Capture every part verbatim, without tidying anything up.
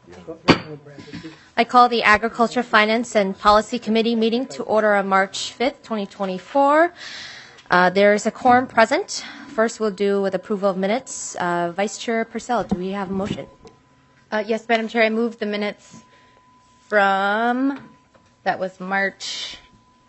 I call the Agriculture, Finance, and Policy Committee meeting to order on March fifth, twenty twenty-four. Uh, there is a quorum present. First, we'll do with approval of minutes. Uh, Vice Chair Purcell, do we have a motion? Uh, yes, Madam Chair, I move the minutes from, that was March,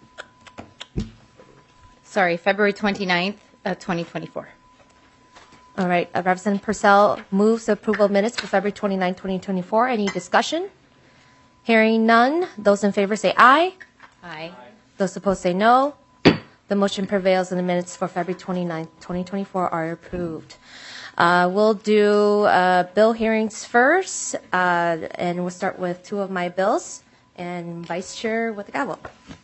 sorry, February twenty-ninth, uh, twenty twenty-four. All right, uh, Representative Purcell moves the approval of minutes for February twenty-ninth, twenty twenty-four. Any discussion? Hearing none. Those in favor say aye. Aye. Those opposed say no. The motion prevails and the minutes for February twenty-ninth, twenty twenty-four are approved. Uh, we'll do uh, bill hearings first, uh, and we'll start with two of my bills. And Vice Chair with the gavel.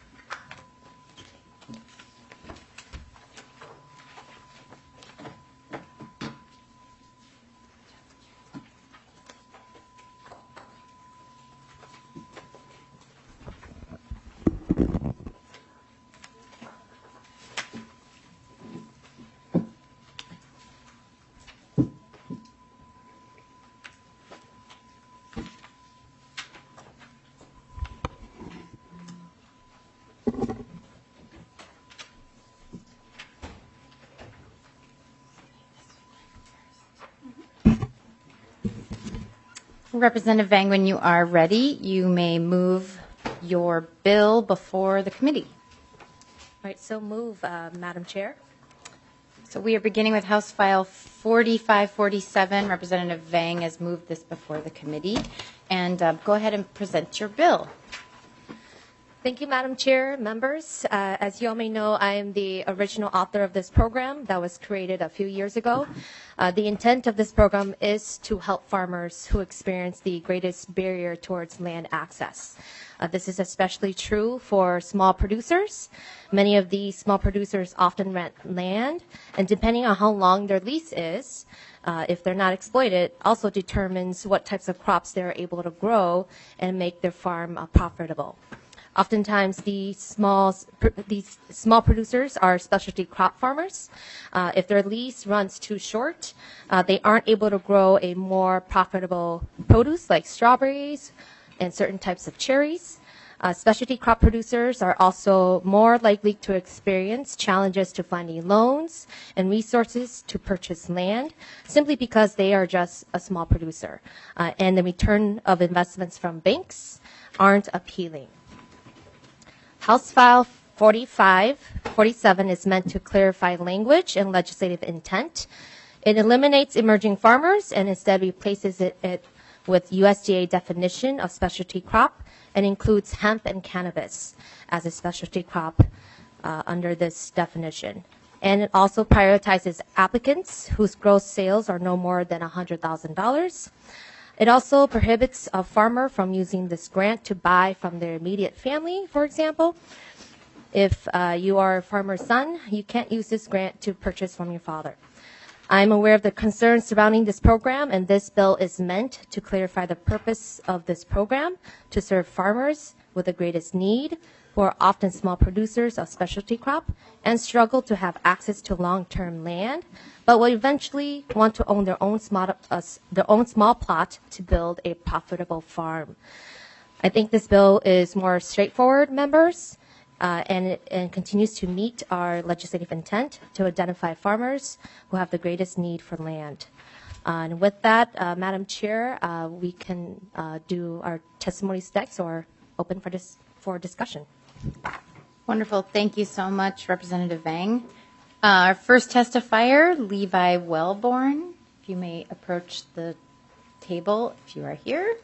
Representative Vang, when you are ready, you may move your bill before the committee. All right, so move, uh, Madam Chair. So we are beginning with House File forty-five forty-seven. Representative Vang has moved this before the committee. And uh, go ahead and present your bill. Thank you, Madam Chair, members. Uh, as you all may know, I am the original author of this program that was created a few years ago. Uh, the intent of this program is to help farmers who experience the greatest barrier towards land access. Uh, this is especially true for small producers. Many of these small producers often rent land, and depending on how long their lease is, uh, if they're not exploited, also determines what types of crops they're able to grow and make their farm uh, profitable. Oftentimes, these small, these small producers are specialty crop farmers. Uh, if their lease runs too short, uh, they aren't able to grow a more profitable produce like strawberries and certain types of cherries. Uh, specialty crop producers are also more likely to experience challenges to finding loans and resources to purchase land simply because they are just a small producer. Uh, and the return of investments from banks aren't appealing. House File forty-five forty-seven is meant to clarify language and legislative intent. It eliminates emerging farmers and instead replaces it, it with U S D A definition of specialty crop and includes hemp and cannabis as a specialty crop uh, under this definition. And it also prioritizes applicants whose gross sales are no more than one hundred thousand dollars. It also prohibits a farmer from using this grant to buy from their immediate family, for example. If uh, you are a farmer's son, you can't use this grant to purchase from your father. I'm aware of the concerns surrounding this program, and this bill is meant to clarify the purpose of this program to serve farmers with the greatest need, who are often small producers of specialty crop and struggle to have access to long-term land, but will eventually want to own their own small, uh, their own small plot to build a profitable farm. I think this bill is more straightforward, members, uh, and it and continues to meet our legislative intent to identify farmers who have the greatest need for land. Uh, and with that, uh, Madam Chair, uh, we can uh, do our testimonies next or open for this for discussion. Wonderful. Thank you so much, Representative Vang. Uh, our first testifier, Levi Wellborn. If you may approach the table if you are here.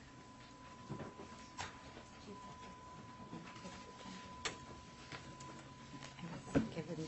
Give him this.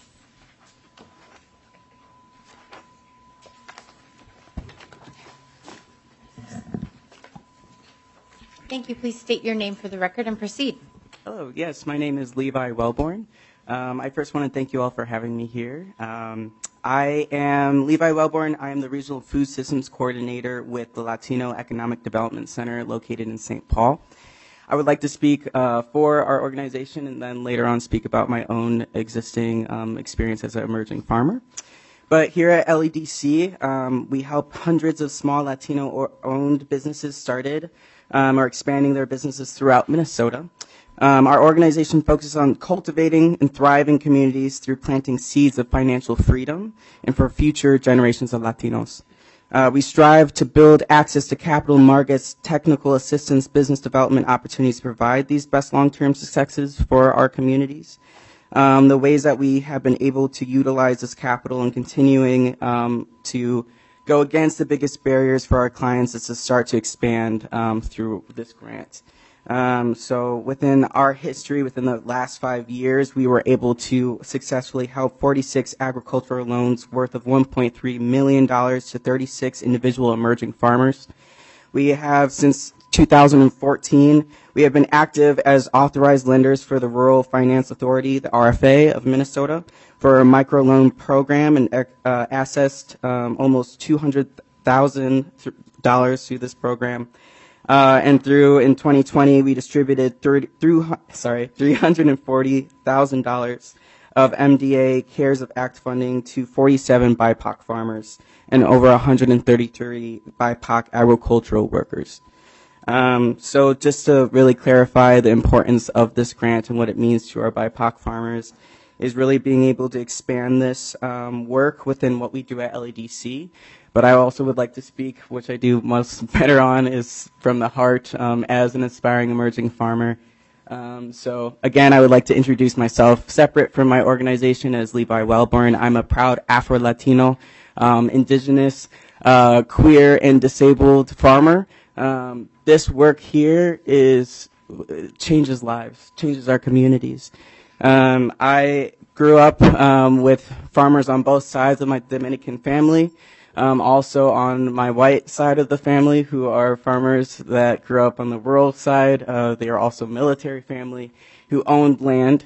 Thank you. Please state your name for the record and proceed. Hello. Yes, my name is Levi Wellborn. Um, I first want to thank you all for having me here. Um, I am Levi Wellborn. I am the Regional Food Systems Coordinator with the Latino Economic Development Center located in Saint Paul. I would like to speak uh, for our organization and then later on speak about my own existing um, experience as an emerging farmer. But here at L E D C, um, we help hundreds of small Latino-owned businesses started um, or expanding their businesses throughout Minnesota. Um, our organization focuses on cultivating and thriving communities through planting seeds of financial freedom and for future generations of Latinos. Uh, we strive to build access to capital markets, technical assistance, business development opportunities to provide these best long-term successes for our communities. Um, the ways that we have been able to utilize this capital and continuing um, to go against the biggest barriers for our clients is to start to expand um, through this grant. Um, so within our history, within the last five years, we were able to successfully help forty-six agricultural loans worth of one point three million dollars to thirty-six individual emerging farmers. We have, since two thousand fourteen, we have been active as authorized lenders for the Rural Finance Authority, the R F A of Minnesota, for a microloan program and uh, accessed um, almost two hundred thousand dollars through this program. Uh, and through in twenty twenty, we distributed thirty, through, sorry, three hundred forty thousand dollars of M D A CARES of Act funding to forty-seven B I P O C farmers and over one hundred thirty-three B I P O C agricultural workers. Um, so just to really clarify the importance of this grant and what it means to our B I P O C farmers is really being able to expand this um, work within what we do at L E D C. But I also would like to speak, which I do most better on, is from the heart um, as an aspiring emerging farmer. Um, so again, I would like to introduce myself separate from my organization as Levi Wellborn. I'm a proud Afro-Latino, um, indigenous, uh, queer, and disabled farmer. Um, this work here is changes lives, changes our communities. Um, I grew up um, with farmers on both sides of my Dominican family. Um, also on my white side of the family, who are farmers that grew up on the rural side. Uh, they are also military family who owned land.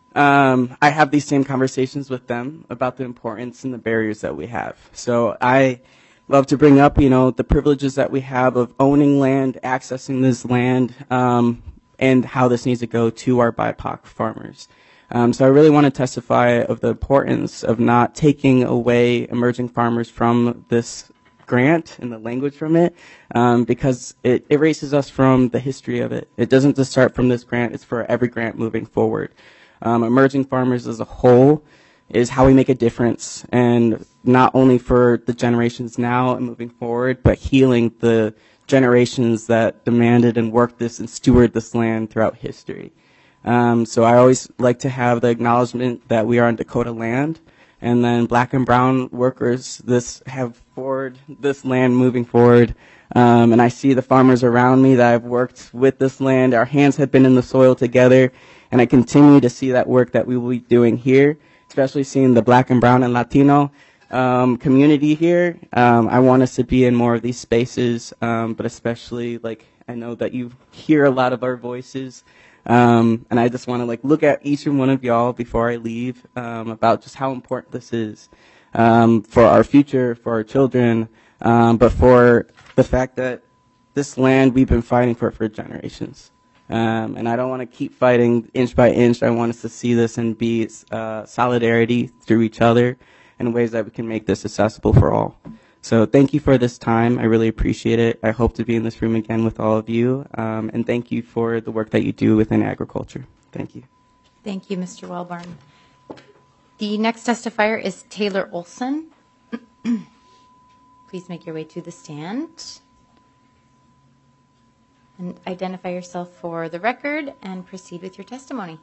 Um, I have these same conversations with them about the importance and the barriers that we have. So I love to bring up, you know, the privileges that we have of owning land, accessing this land, um, and how this needs to go to our B I P O C farmers. Um, so I really want to testify of the importance of not taking away emerging farmers from this grant and the language from it, um, because it erases us from the history of it. It doesn't just start from this grant, it's for every grant moving forward. Um, emerging farmers as a whole is how we make a difference, and not only for the generations now and moving forward, but healing the generations that demanded and worked this and steward this land throughout history. Um, so I always like to have the acknowledgement that we are on Dakota land, and then black and brown workers this have forward this land moving forward. Um, and I see the farmers around me that I've worked with this land. Our hands have been in the soil together, and I continue to see that work that we will be doing here, especially seeing the black and brown and Latino um, community here. Um, I want us to be in more of these spaces, um, but especially like I know that you hear a lot of our voices. Um, and I just want to like look at each and one of y'all before I leave um, about just how important this is um, for our future, for our children, um, but for the fact that this land we've been fighting for for generations. Um, and I don't want to keep fighting inch by inch. I want us to see this and be uh, solidarity through each other in ways that we can make this accessible for all. So thank you for this time. I really appreciate it. I hope to be in this room again with all of you. Um, and thank you for the work that you do within agriculture. Thank you. Thank you, Mister Wellborn. The next testifier is Taylor Olson. Please make your way to the stand and identify yourself for the record and proceed with your testimony.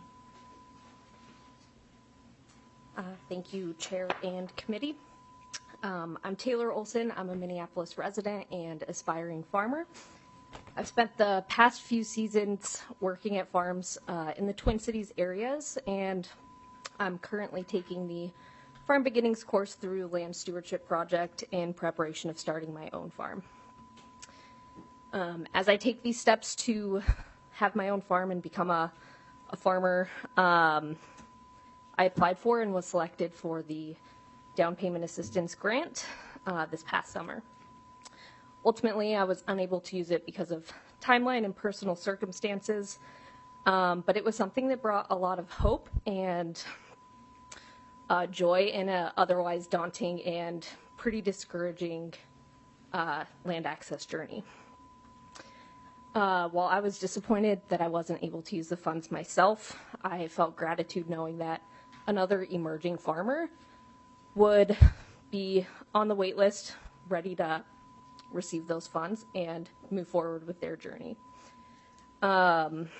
Uh, thank you, Chair and Committee. Um, I'm Taylor Olson. I'm a Minneapolis resident and aspiring farmer. I've spent the past few seasons working at farms uh, in the Twin Cities areas, and I'm currently taking the Farm Beginnings course through Land Stewardship Project in preparation of starting my own farm. Um, as I take these steps to have my own farm and become a, a farmer, um, I applied for and was selected for the down payment assistance grant uh, this past summer. Ultimately, I was unable to use it because of timeline and personal circumstances, um, but it was something that brought a lot of hope and uh, joy in a otherwise daunting and pretty discouraging uh, land access journey. Uh, while I was disappointed that I wasn't able to use the funds myself, I felt gratitude knowing that another emerging farmer would be on the wait list, ready to receive those funds and move forward with their journey. Um,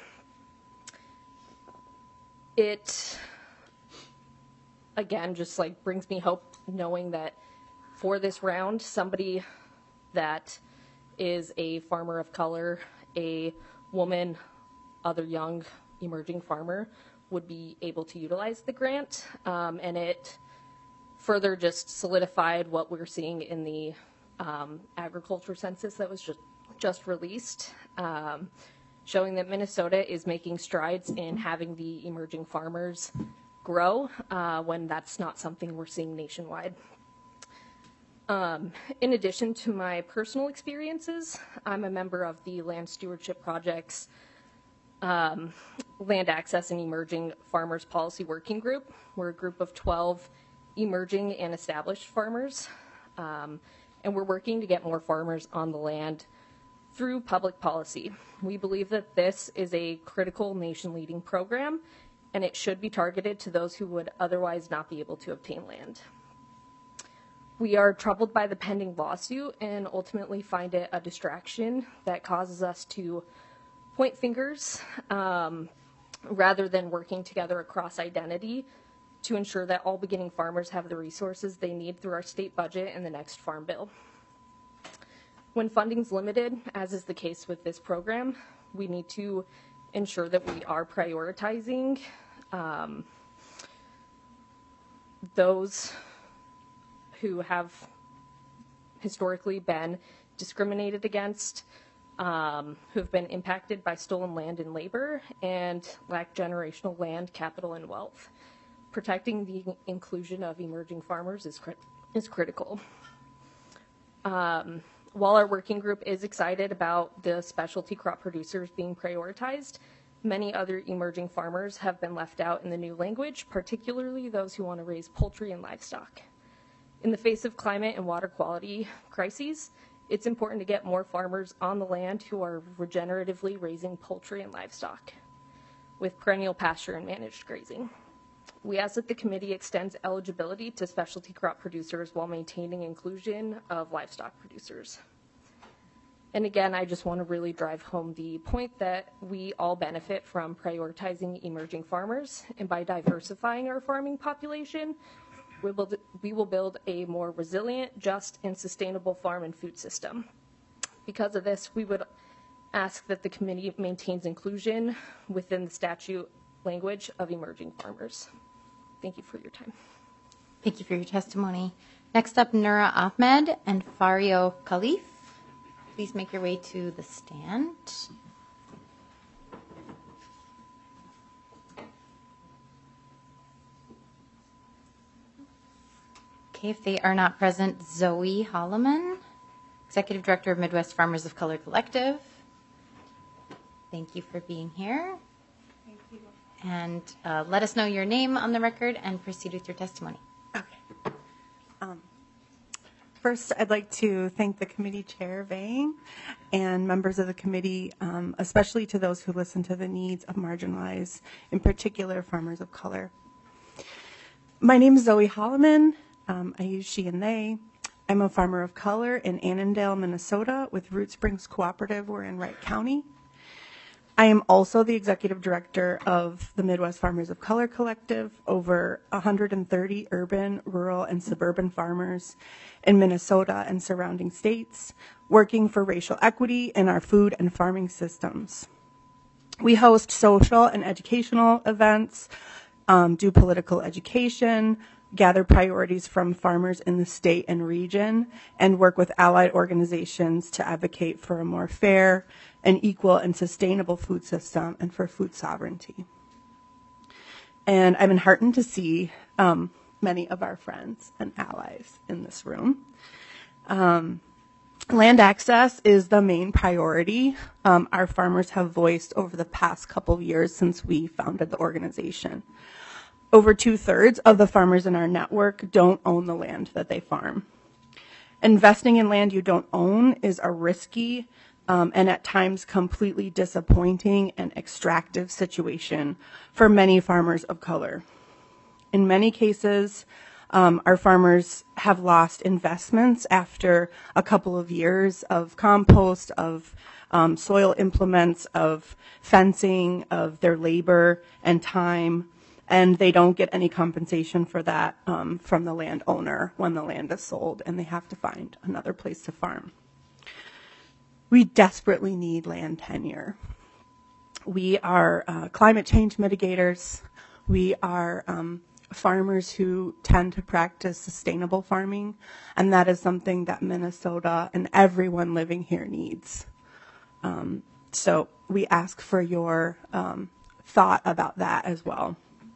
it, again, just like brings me hope knowing that for this round, somebody that is a farmer of color, a woman, other young emerging farmer would be able to utilize the grant. Um, and it further just solidified what we're seeing in the um, agriculture census that was just, just released, um, showing that Minnesota is making strides in having the emerging farmers grow uh, when that's not something we're seeing nationwide. Um, in addition to my personal experiences, I'm a member of the Land Stewardship Project's um, Land Access and Emerging Farmers Policy Working Group. We're a group of twelve emerging and established farmers, um, and we're working to get more farmers on the land through public policy. We believe that this is a critical nation-leading program, and it should be targeted to those who would otherwise not be able to obtain land. We are troubled by the pending lawsuit and ultimately find it a distraction that causes us to point fingers um, rather than working together across identity to ensure that all beginning farmers have the resources they need through our state budget and the next farm bill. When funding's limited, as is the case with this program, we need to ensure that we are prioritizing um, those who have historically been discriminated against, um, who have been impacted by stolen land and labor, and lack generational land, capital, and wealth. Protecting the inclusion of emerging farmers is, crit is critical. Um, while our working group is excited about the specialty crop producers being prioritized, many other emerging farmers have been left out in the new language, particularly those who want to raise poultry and livestock. In the face of climate and water quality crises, it's important to get more farmers on the land who are regeneratively raising poultry and livestock with perennial pasture and managed grazing. We ask that the committee extends eligibility to specialty crop producers while maintaining inclusion of livestock producers. And again, I just want to really drive home the point that we all benefit from prioritizing emerging farmers, and by diversifying our farming population, we will, we will build a more resilient, just, and sustainable farm and food system. Because of this, we would ask that the committee maintains inclusion within the statute language of emerging farmers. Thank you for your time. Thank you for your testimony. Next up, Nura Ahmed and Fario Khalif. Please make your way to the stand. Okay, if they are not present, Zoe Holloman, Executive Director of Midwest Farmers of Color Collective. Thank you for being here. Thank you. And uh, let us know your name on the record and proceed with your testimony. Okay. Um, first, I'd like to thank the committee chair, Vang, and members of the committee, um, especially to those who listen to the needs of marginalized, in particular, farmers of color. My name is Zoe Holloman. Um, I use she and they. I'm a farmer of color in Annandale, Minnesota, with Root Springs Cooperative. We're in Wright County. I am also the executive director of the Midwest Farmers of Color Collective, over one hundred thirty urban, rural, and suburban farmers in Minnesota and surrounding states, working for racial equity in our food and farming systems. We host social and educational events, um, do political education, gather priorities from farmers in the state and region, and work with allied organizations to advocate for a more fair and equal and sustainable food system and for food sovereignty. And I'm heartened to see um, many of our friends and allies in this room. Um, land access is the main priority um, our farmers have voiced over the past couple of years since we founded the organization. over two-thirds of the farmers in our network don't own the land that they farm. Investing in land you don't own is a risky um, and at times completely disappointing and extractive situation for many farmers of color. In many cases, um, our farmers have lost investments after a couple of years of compost, of um, soil implements, of fencing, of their labor and time, and they don't get any compensation for that um, from the landowner when the land is sold and they have to find another place to farm. We desperately need land tenure. We are uh, climate change mitigators. We are um, farmers who tend to practice sustainable farming, and that is something that Minnesota and everyone living here needs. Um, so we ask for your um, thought about that as well.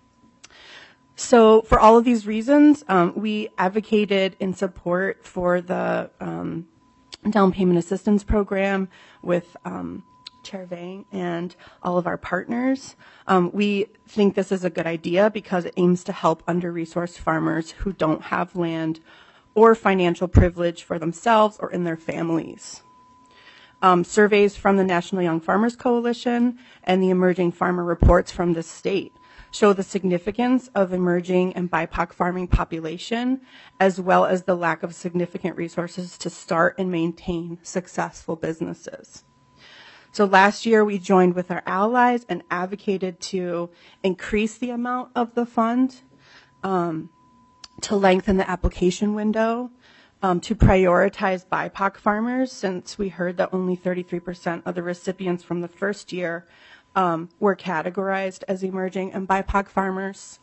So for all of these reasons, um, we advocated in support for the um, down payment assistance program with um, Chair Vang and all of our partners. Um, we think this is a good idea because it aims to help under-resourced farmers who don't have land or financial privilege for themselves or in their families. Um, surveys from the National Young Farmers Coalition and the Emerging Farmer Reports from the state show the significance of emerging and B I P O C farming population, as well as the lack of significant resources to start and maintain successful businesses. So last year we joined with our allies and advocated to increase the amount of the fund, um, to lengthen the application window, um, to prioritize B I P O C farmers, since we heard that only thirty-three percent of the recipients from the first year um, were categorized as emerging and B I P O C farmers.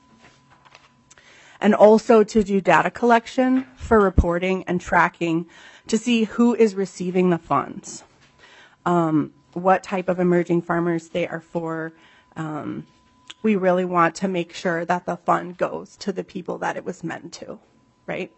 And also to do data collection for reporting and tracking to see who is receiving the funds. Um, what type of emerging farmers they are for. Um, we really want to make sure that the fund goes to the people that it was meant to, right?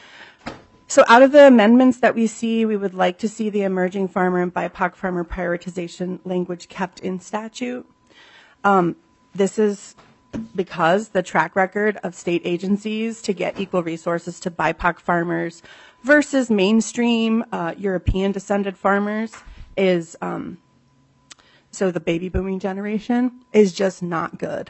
So out of the amendments that we see, we would like to see the emerging farmer and B I P O C farmer prioritization language kept in statute. Um, this is because the track record of state agencies to get equal resources to B I P O C farmers versus mainstream uh, European descended farmers is, um, so the baby booming generation is just not good.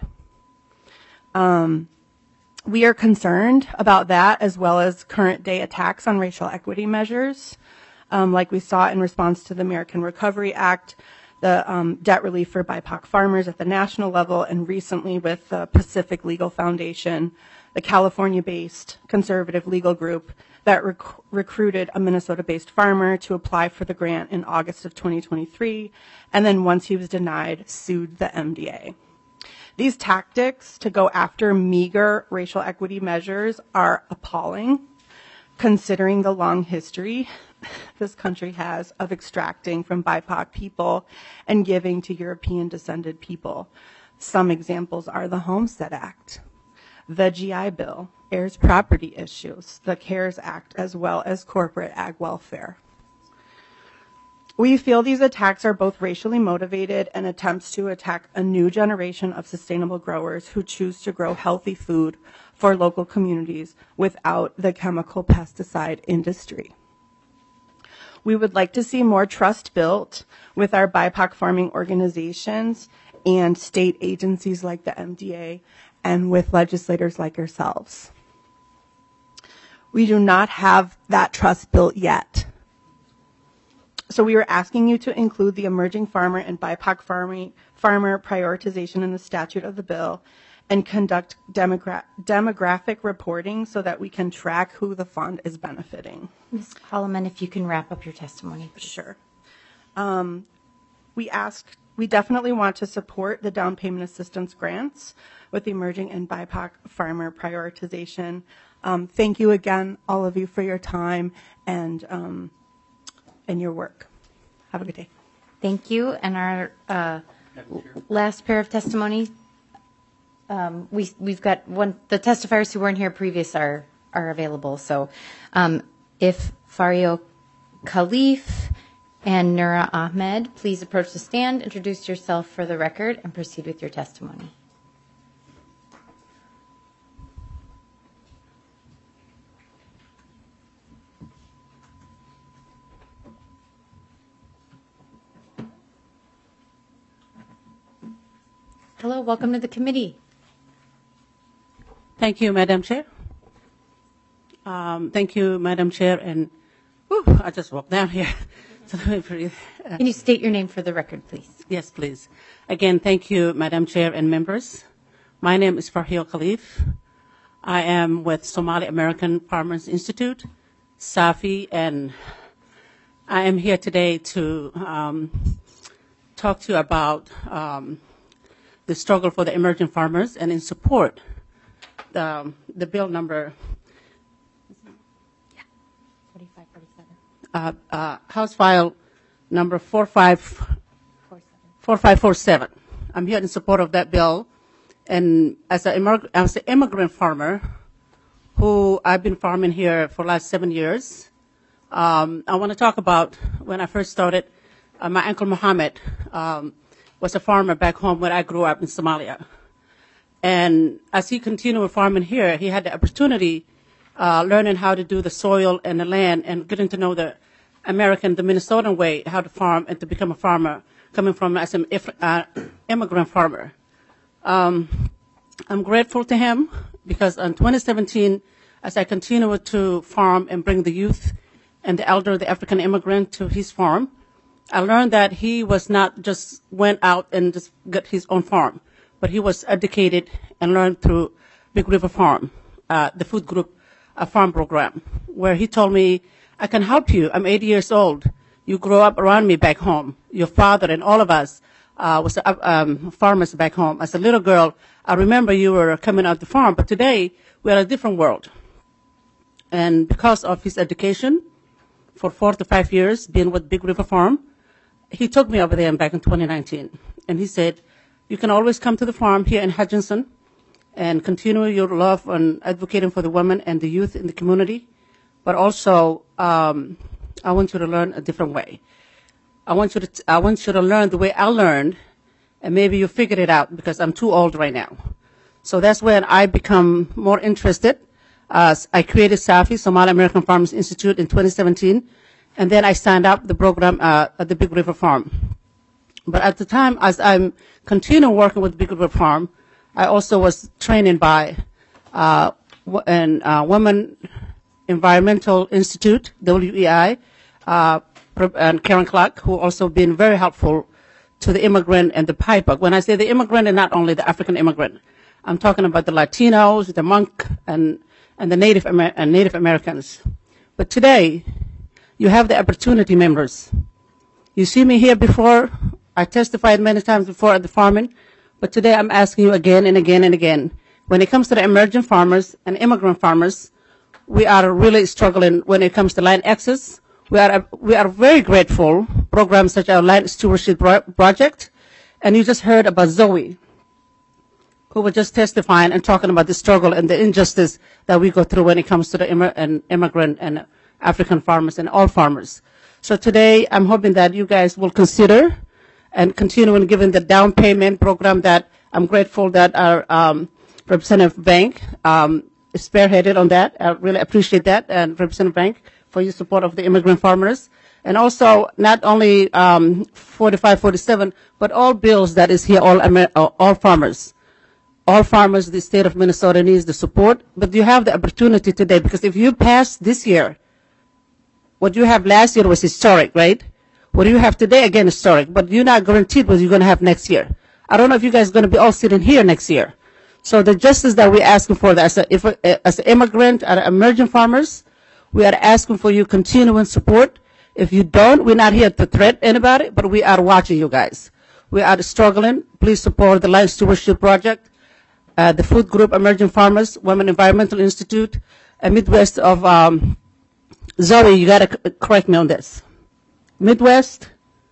Um, we are concerned about that, as well as current day attacks on racial equity measures, um, like we saw in response to the American Recovery Act, the um, debt relief for B I P O C farmers at the national level, and recently with the Pacific Legal Foundation, the California-based conservative legal group that rec- recruited a Minnesota-based farmer to apply for the grant in August of twenty twenty-three, and then once he was denied, sued the M D A. These tactics to go after meager racial equity measures are appalling, considering the long history this country has of extracting from B I P O C people and giving to European descended people. Some examples are the Homestead Act, the G I Bill, heirs property issues, the CARES Act, as well as corporate ag welfare. We feel these attacks are both racially motivated and attempts to attack a new generation of sustainable growers who choose to grow healthy food for local communities without the chemical pesticide industry. We would like to see more trust built with our B I P O C farming organizations and state agencies like the M D A and with legislators like yourselves. We do not have that trust built yet. So we are asking you to include the emerging farmer and B I P O C farming, farmer prioritization in the statute of the bill and conduct demogra- demographic reporting so that we can track who the fund is benefiting. Miz Holloman, if you can wrap up your testimony. Please. Sure. Um, we ask, we definitely want to support the down payment assistance grants with the emerging and B I P O C farmer prioritization. Um, thank you again, all of you, for your time and um, and your work. Have a good day. Thank you. And our uh, last pair of testimony, um, we, we've got one, the testifiers who weren't here previous are, are available. So um, if Fario Khalif and Nura Ahmed, please approach the stand, introduce yourself for the record, and proceed with your testimony. Hello, welcome to the committee. Thank you, Madam Chair. Um, thank you, Madam Chair, and whew, I just walked down here. So let me breathe. Uh, Can you state your name for the record, please? yes, please. Again, thank you, Madam Chair and members. My name is Farheel Khalif. I am with Somali American Farmers Institute, SAFI, and I am here today to um, talk to you about um, the struggle for the emerging farmers and in support the, the bill number forty-five forty-seven. uh, uh, House File number four five four seven. I'm here in support of that bill. And as an immig- as an immigrant farmer, who I've been farming here for the last seven years, um, I want to talk about when I first started. Uh, my uncle Muhammad um, was a farmer back home where I grew up in Somalia. And as he continued farming here, he had the opportunity uh, learning how to do the soil and the land and getting to know the American, the Minnesotan way, how to farm and to become a farmer, coming from as an if, uh, immigrant farmer. Um, I'm grateful to him because in twenty seventeen, as I continued to farm and bring the youth and the elder, the African immigrant to his farm, I learned that he was not just went out and just got his own farm, but he was educated and learned through Big River Farm, uh, the food group uh, farm program, where he told me, I can help you. I'm eighty years old. You grew up around me back home. Your father and all of us uh, was uh, um, farmers back home. As a little girl, I remember you were coming out the farm, but today we're in a different world. And because of his education, for four to five years, being with Big River Farm, he took me over there back in twenty nineteen. And he said, you can always come to the farm here in Hutchinson and continue your love on advocating for the women and the youth in the community. But also, um, I want you to learn a different way. I want you to, t- I want you to learn the way I learned, and maybe you figured it out because I'm too old right now. So that's when I become more interested. Uh, I created SAFI, Somali American Farmers Institute, in twenty seventeen, and then I signed up the program uh, at the Big River Farm. But at the time, as I'm continuing working with Big River Farm, I also was trained by uh, an uh, Women Environmental Institute, W E I, uh, and Karen Clark, who also been very helpful to the immigrant and the P I P A C. When I say the immigrant, and not only the African immigrant, I'm talking about the Latinos, the Monk, and and the Native Amer- and Native Americans. But today, you have the opportunity, members. You see me here before. I testified many times before at the farming, but today I'm asking you again and again and again. When it comes to the emerging farmers and immigrant farmers, we are really struggling when it comes to land access. We are we are very grateful programs such as Land Stewardship Project, and you just heard about Zoe, who was just testifying and talking about the struggle and the injustice that we go through when it comes to the imm- and immigrant and African farmers and all farmers. So today, I'm hoping that you guys will consider and continue in giving the down payment program that I'm grateful that our um, Representative Bank um, is spearheaded on that. I really appreciate that, and Representative Bank, for your support of the immigrant farmers. And also, not only um, forty-five forty-seven, but all bills that is here, all, Amer- all farmers. All farmers, the state of Minnesota needs the support, but you have the opportunity today, because if you pass this year, what you have last year was historic, right? What you have today, again, historic, but you're not guaranteed what you're going to have next year. I don't know if you guys are going to be all sitting here next year. So the justice that we're asking for, as a, if, as an immigrant and emerging farmers, we are asking for you continuing support. If you don't, we're not here to threaten anybody, but we are watching you guys. We are struggling. Please support the Land Stewardship Project, uh, the Food Group Emerging Farmers, Women Environmental Institute, and Midwest of, um, Zoe, you got to c- correct me on this. Midwest,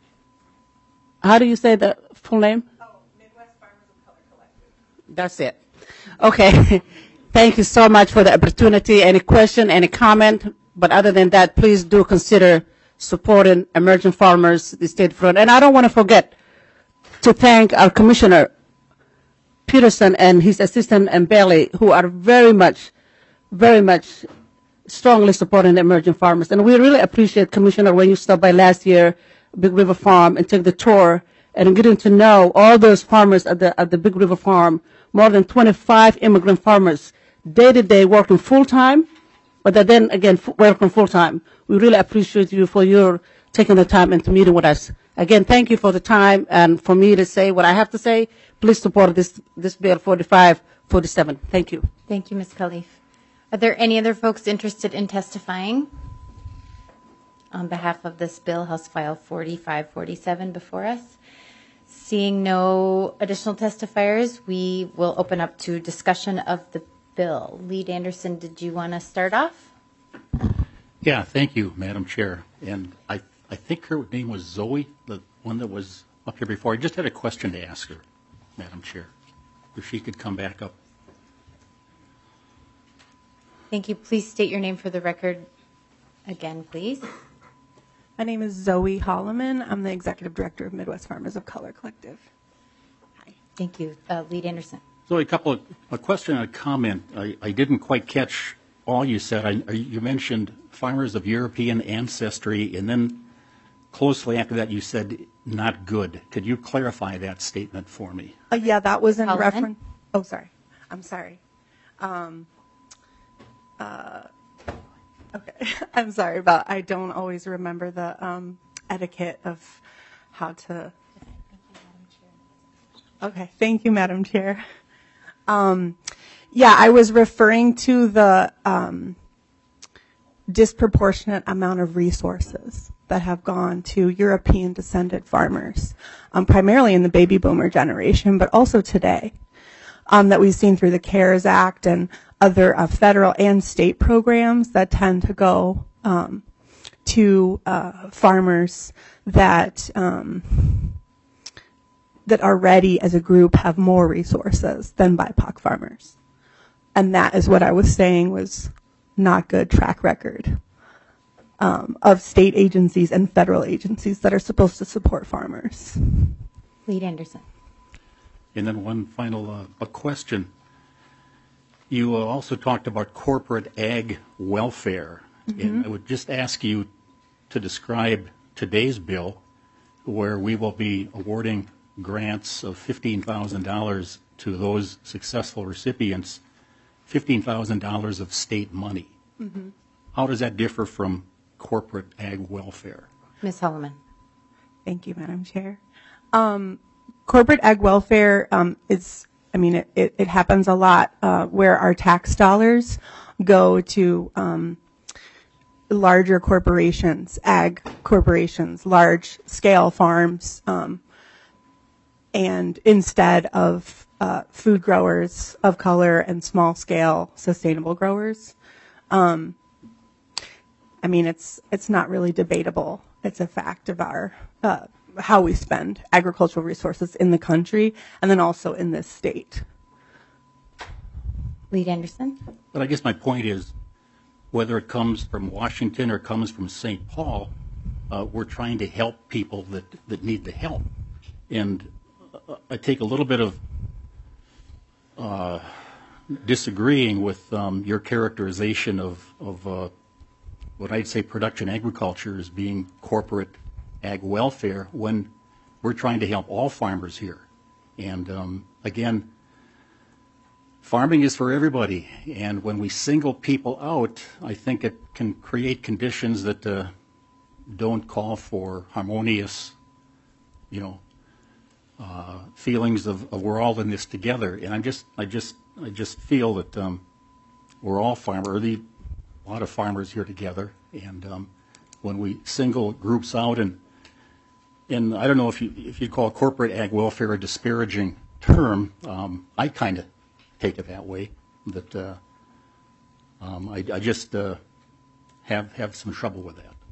how do you say the full name? Oh, Midwest Farmers of Color Collective. That's it. Okay. Thank you so much for the opportunity. Any question, any comment? But other than that, please do consider supporting emerging farmers, the state front. And I don't want to forget to thank our Commissioner Peterson and his assistant and Bailey, who are very much, very much strongly supporting the emerging farmers. And we really appreciate, Commissioner, when you stopped by last year, Big River Farm, and took the tour and getting to know all those farmers at the at the Big River Farm, more than twenty-five immigrant farmers, day to day working full time, but then again f- working full time. We really appreciate you for your taking the time and to meeting with us. Again, thank you for the time and for me to say what I have to say. Please support this this bill forty-five forty-seven. Thank you. Thank you, Miz Khalif. Are there any other folks interested in testifying on behalf of this bill, House File forty-five forty-seven, before us? Seeing no additional testifiers, we will open up to discussion of the bill. Lead Anderson, did you want to start off? Yeah, thank you, Madam Chair. And I, I think her name was Zoe, the one that was up here before. I just had a question to ask her, Madam Chair, if she could come back up. Thank you. Please state your name for the record again, please. My name is Zoe Holloman. I'm the Executive Director of Midwest Farmers of Color Collective. Hi. Thank you. Uh, Lead Anderson. So a couple of, a question and a comment. I, I didn't quite catch all you said. I, you mentioned farmers of European ancestry, and then closely after that you said not good. Could you clarify that statement for me? Uh, yeah, that was in Holloman? reference. Oh, sorry. I'm sorry. Um, uh, okay. I'm sorry about, I don't always remember the um, etiquette of how to. Okay. Thank you, Madam Chair. Um, yeah, I was referring to the um, disproportionate amount of resources that have gone to European descended farmers, um, primarily in the baby boomer generation, but also today, um, that we've seen through the CARES Act and other uh, federal and state programs that tend to go um, to uh, farmers that um, that already as a group have more resources than B I P O C farmers. And that is what I was saying was not good track record um, of state agencies and federal agencies that are supposed to support farmers. Lead Anderson. And then one final uh, a question. You uh, also talked about corporate ag welfare. Mm-hmm. And I would just ask you to describe today's bill where we will be awarding grants of fifteen thousand dollars to those successful recipients, fifteen thousand dollars of state money. Mm-hmm. How does that differ from corporate ag welfare? Miz Holloman. Thank you, Madam Chair. Um, corporate ag welfare um, is, I mean, it, it, it happens a lot uh, where our tax dollars go to um, larger corporations, ag corporations, large-scale farms, um, and instead of uh, food growers of color and small-scale sustainable growers. Um, I mean, it's it's not really debatable. It's a fact of our uh, how we spend agricultural resources in the country and then also in this state. Lead Anderson. But I guess my point is, whether it comes from Washington or comes from Saint Paul, uh, we're trying to help people that, that need the help. And uh, I take a little bit of uh, disagreeing with um, your characterization of, of uh, what I'd say production agriculture as being corporate ag welfare when we're trying to help all farmers here. And um, again, farming is for everybody, and when we single people out, I think it can create conditions that uh, don't call for harmonious, you know, uh, feelings of, of we're all in this together. And I'm just, I just, I just feel that um, we're all farmers, the a lot of farmers here together, and um, when we single groups out, and and I don't know if you if you'd call corporate ag welfare a disparaging term, um, I kind of take it that way, that uh, um, I, I just uh, have have some trouble with that.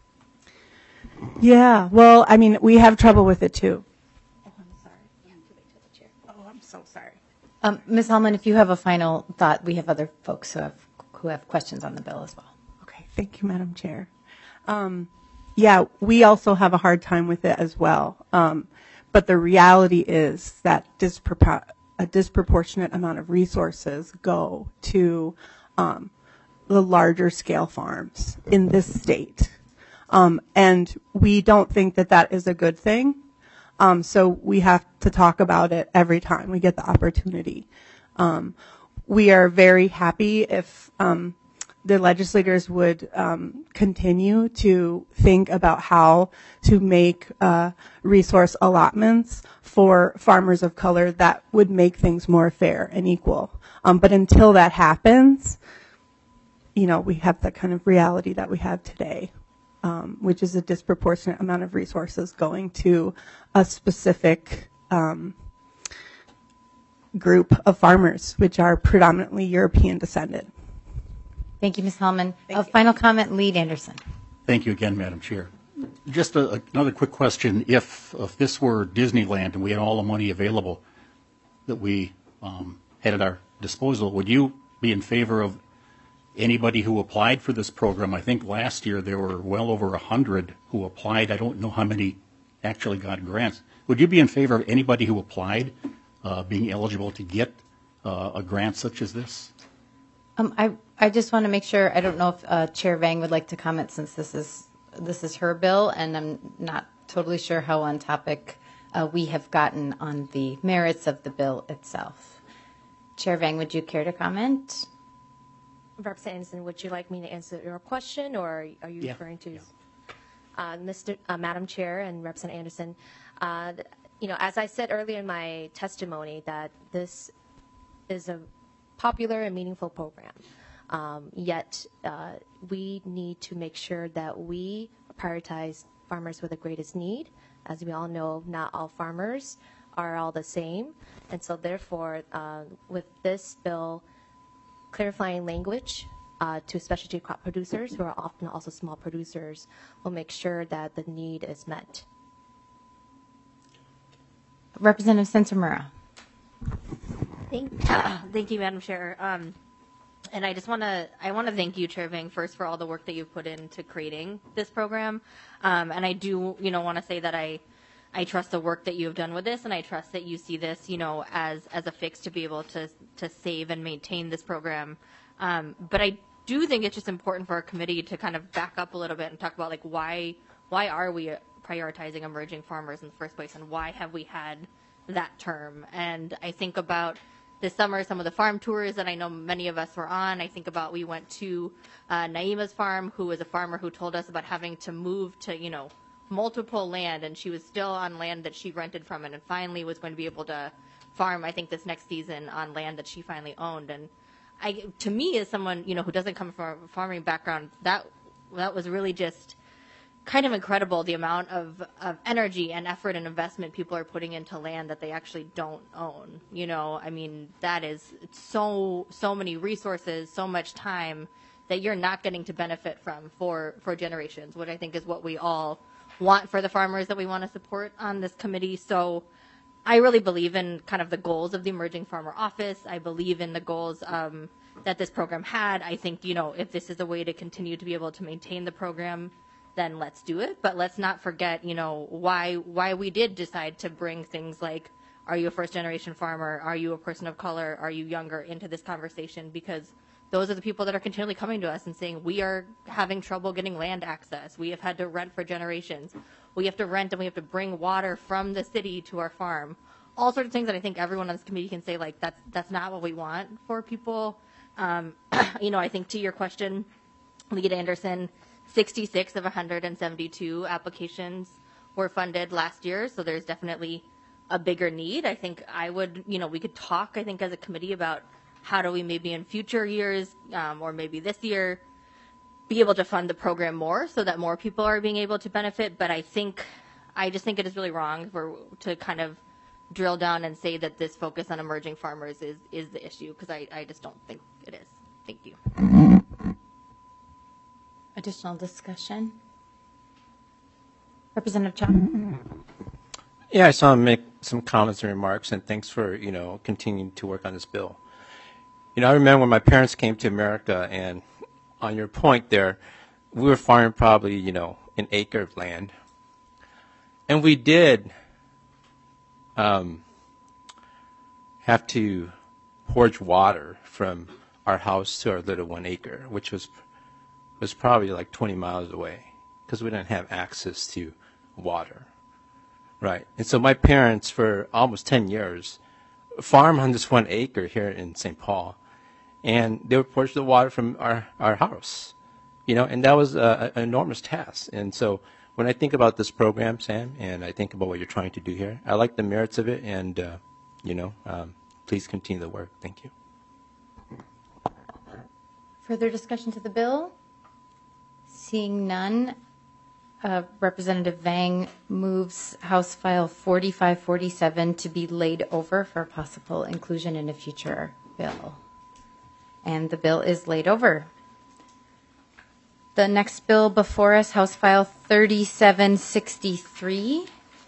Yeah, well, I mean, we have trouble with it too. Oh, I'm sorry. You have to wait till the chair. Oh, I'm so sorry. Um, Miz Hallman, if you have a final thought, we have other folks who have who have questions on the bill as well. Okay, thank you, Madam Chair. Um, yeah, we also have a hard time with it as well. Um, but the reality is that dispropor- a disproportionate amount of resources go to um, the larger scale farms in this state. Um, and we don't think that that is a good thing. Um, so we have to talk about it every time we get the opportunity. Um, we are very happy if um, the legislators would um, continue to think about how to make uh, resource allotments for farmers of color that would make things more fair and equal. Um, but until that happens, you know, we have the kind of reality that we have today, um, which is a disproportionate amount of resources going to a specific um, group of farmers, which are predominantly European descended. Thank you, Miz Hellman. Thank A you. final comment, Lead Anderson. Thank you again, Madam Chair. Just a, another quick question. If, if this were Disneyland and we had all the money available that we um, had at our disposal, would you be in favor of anybody who applied for this program? I think last year there were well over one hundred who applied. I don't know how many actually got grants. Would you be in favor of anybody who applied uh, being eligible to get uh, a grant such as this? Um, I, I just want to make sure, I don't know if uh, Chair Vang would like to comment since this is this is her bill, and I'm not totally sure how on topic uh, we have gotten on the merits of the bill itself. Chair Vang, would you care to comment? Representative Anderson, would you like me to answer your question, or are you Yeah. referring to? Yeah. Uh, Mister Uh, Madam Chair and Representative Anderson, uh, you know, as I said earlier in my testimony, that this is a popular and meaningful program. Um, yet uh, we need to make sure that we prioritize farmers with the greatest need. As we all know, not all farmers are all the same. And so therefore, uh, with this bill, clarifying language uh, to specialty crop producers, who are often also small producers, will make sure that the need is met. Representative Sentimura. Thank, thank you, Madam Chair. Um, and I just want to I want to thank you, Chair Vang, first for all the work that you've put into creating this program. Um, and I do, you know, want to say that I I trust the work that you have done with this, and I trust that you see this, you know, as as a fix to be able to to save and maintain this program. Um, but I do think it's just important for our committee to kind of back up a little bit and talk about like why why are we prioritizing emerging farmers in the first place, and why have we had that term? And I think about this summer, some of the farm tours that I know many of us were on. I think about we went to uh, Naima's farm, who was a farmer who told us about having to move to, you know, multiple land, and she was still on land that she rented from it, and finally was going to be able to farm, I think, this next season on land that she finally owned. And I, to me, as someone, you know, who doesn't come from a farming background, that that was really just kind of incredible, the amount of, of energy and effort and investment people are putting into land that they actually don't own. You know, I mean, that is so so many resources, so much time that you're not getting to benefit from for, for generations, which I think is what we all want for the farmers that we want to support on this committee. So I really believe in kind of the goals of the Emerging Farmer Office. I believe in the goals um, that this program had. I think, you know, if this is a way to continue to be able to maintain the program, then let's do it. But let's not forget, you know, why why we did decide to bring things like, are you a first generation farmer? Are you a person of color? Are you younger into this conversation? Because those are the people that are continually coming to us and saying, we are having trouble getting land access. We have had to rent for generations. We have to rent and we have to bring water from the city to our farm. All sorts of things that I think everyone on this committee can say, like, that's, that's not what we want for people. Um, you know, I think to your question, Lead Anderson, sixty-six of one hundred seventy-two applications were funded last year, so there's definitely a bigger need. I think I would, you know, we could talk, I think, as a committee about how do we maybe in future years, um, or maybe this year, be able to fund the program more so that more people are being able to benefit. But I think, I just think it is really wrong for to kind of drill down and say that this focus on emerging farmers is, is the issue, because I, I just don't think it is. Thank you. Additional discussion? Representative Chong. Yeah, I just want to make some comments and remarks, and thanks for, you know, continuing to work on this bill. You know, I remember when my parents came to America, and on your point there, we were farming probably, you know, an acre of land. And we did um, have to portage water from our house to our little one acre, which was was probably like twenty miles away, because we didn't have access to water. Right. And so my parents, for almost ten years, farm on this one acre here in Saint Paul. And they would push the water from our, our house, you know, and that was a, an enormous task. And so when I think about this program, Sam, and I think about what you're trying to do here, I like the merits of it. And, uh, you know, um, please continue the work. Thank you. Further discussion to the bill? Seeing none, uh, Representative Vang moves House File forty-five forty-seven to be laid over for possible inclusion in a future bill. And the bill is laid over. The next bill before us, House File thirty-seven sixty-three.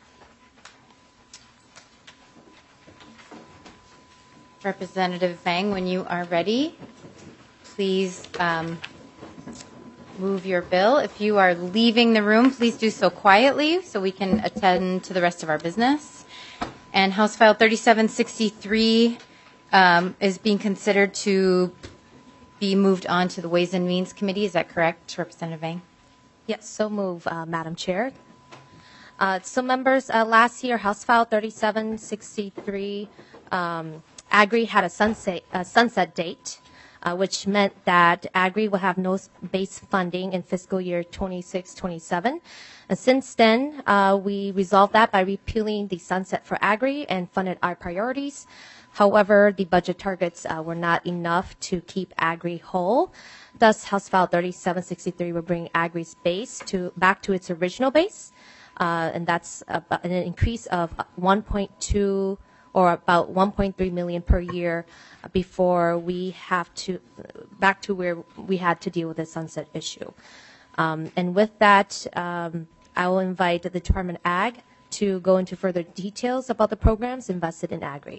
Representative Vang, when you are ready, please um, move your bill. If you are leaving the room, please do so quietly so we can attend to the rest of our business. And House File thirty-seven sixty-three um, is being considered to be moved on to the Ways and Means Committee. Is that correct, Representative Vang? Yes, so move, uh, Madam Chair. Uh, so members, uh, last year, House File thirty-seven sixty-three, um, Agri had a sunset, a sunset date, uh, which meant that Agri will have no base funding in fiscal year twenty-six twenty-seven. And since then, uh, we resolved that by repealing the sunset for Agri and funded our priorities. However, the budget targets uh, were not enough to keep Agri whole. Thus, House File thirty-seven sixty-three will bring Agri's base to back to its original base, uh, and that's about an increase of one point two or about one point three million per year before we have to back to where we had to deal with the sunset issue. Um, and with that, um, I will invite the Department of Ag to go into further details about the programs invested in Agri.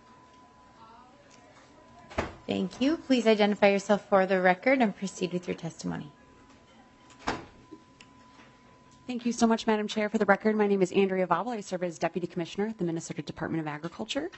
Thank you. Please identify yourself for the record and proceed with your testimony. Thank you so much, Madam Chair. For the record, my name is Andrea Vobble. I serve as Deputy Commissioner at the Minnesota Department of Agriculture.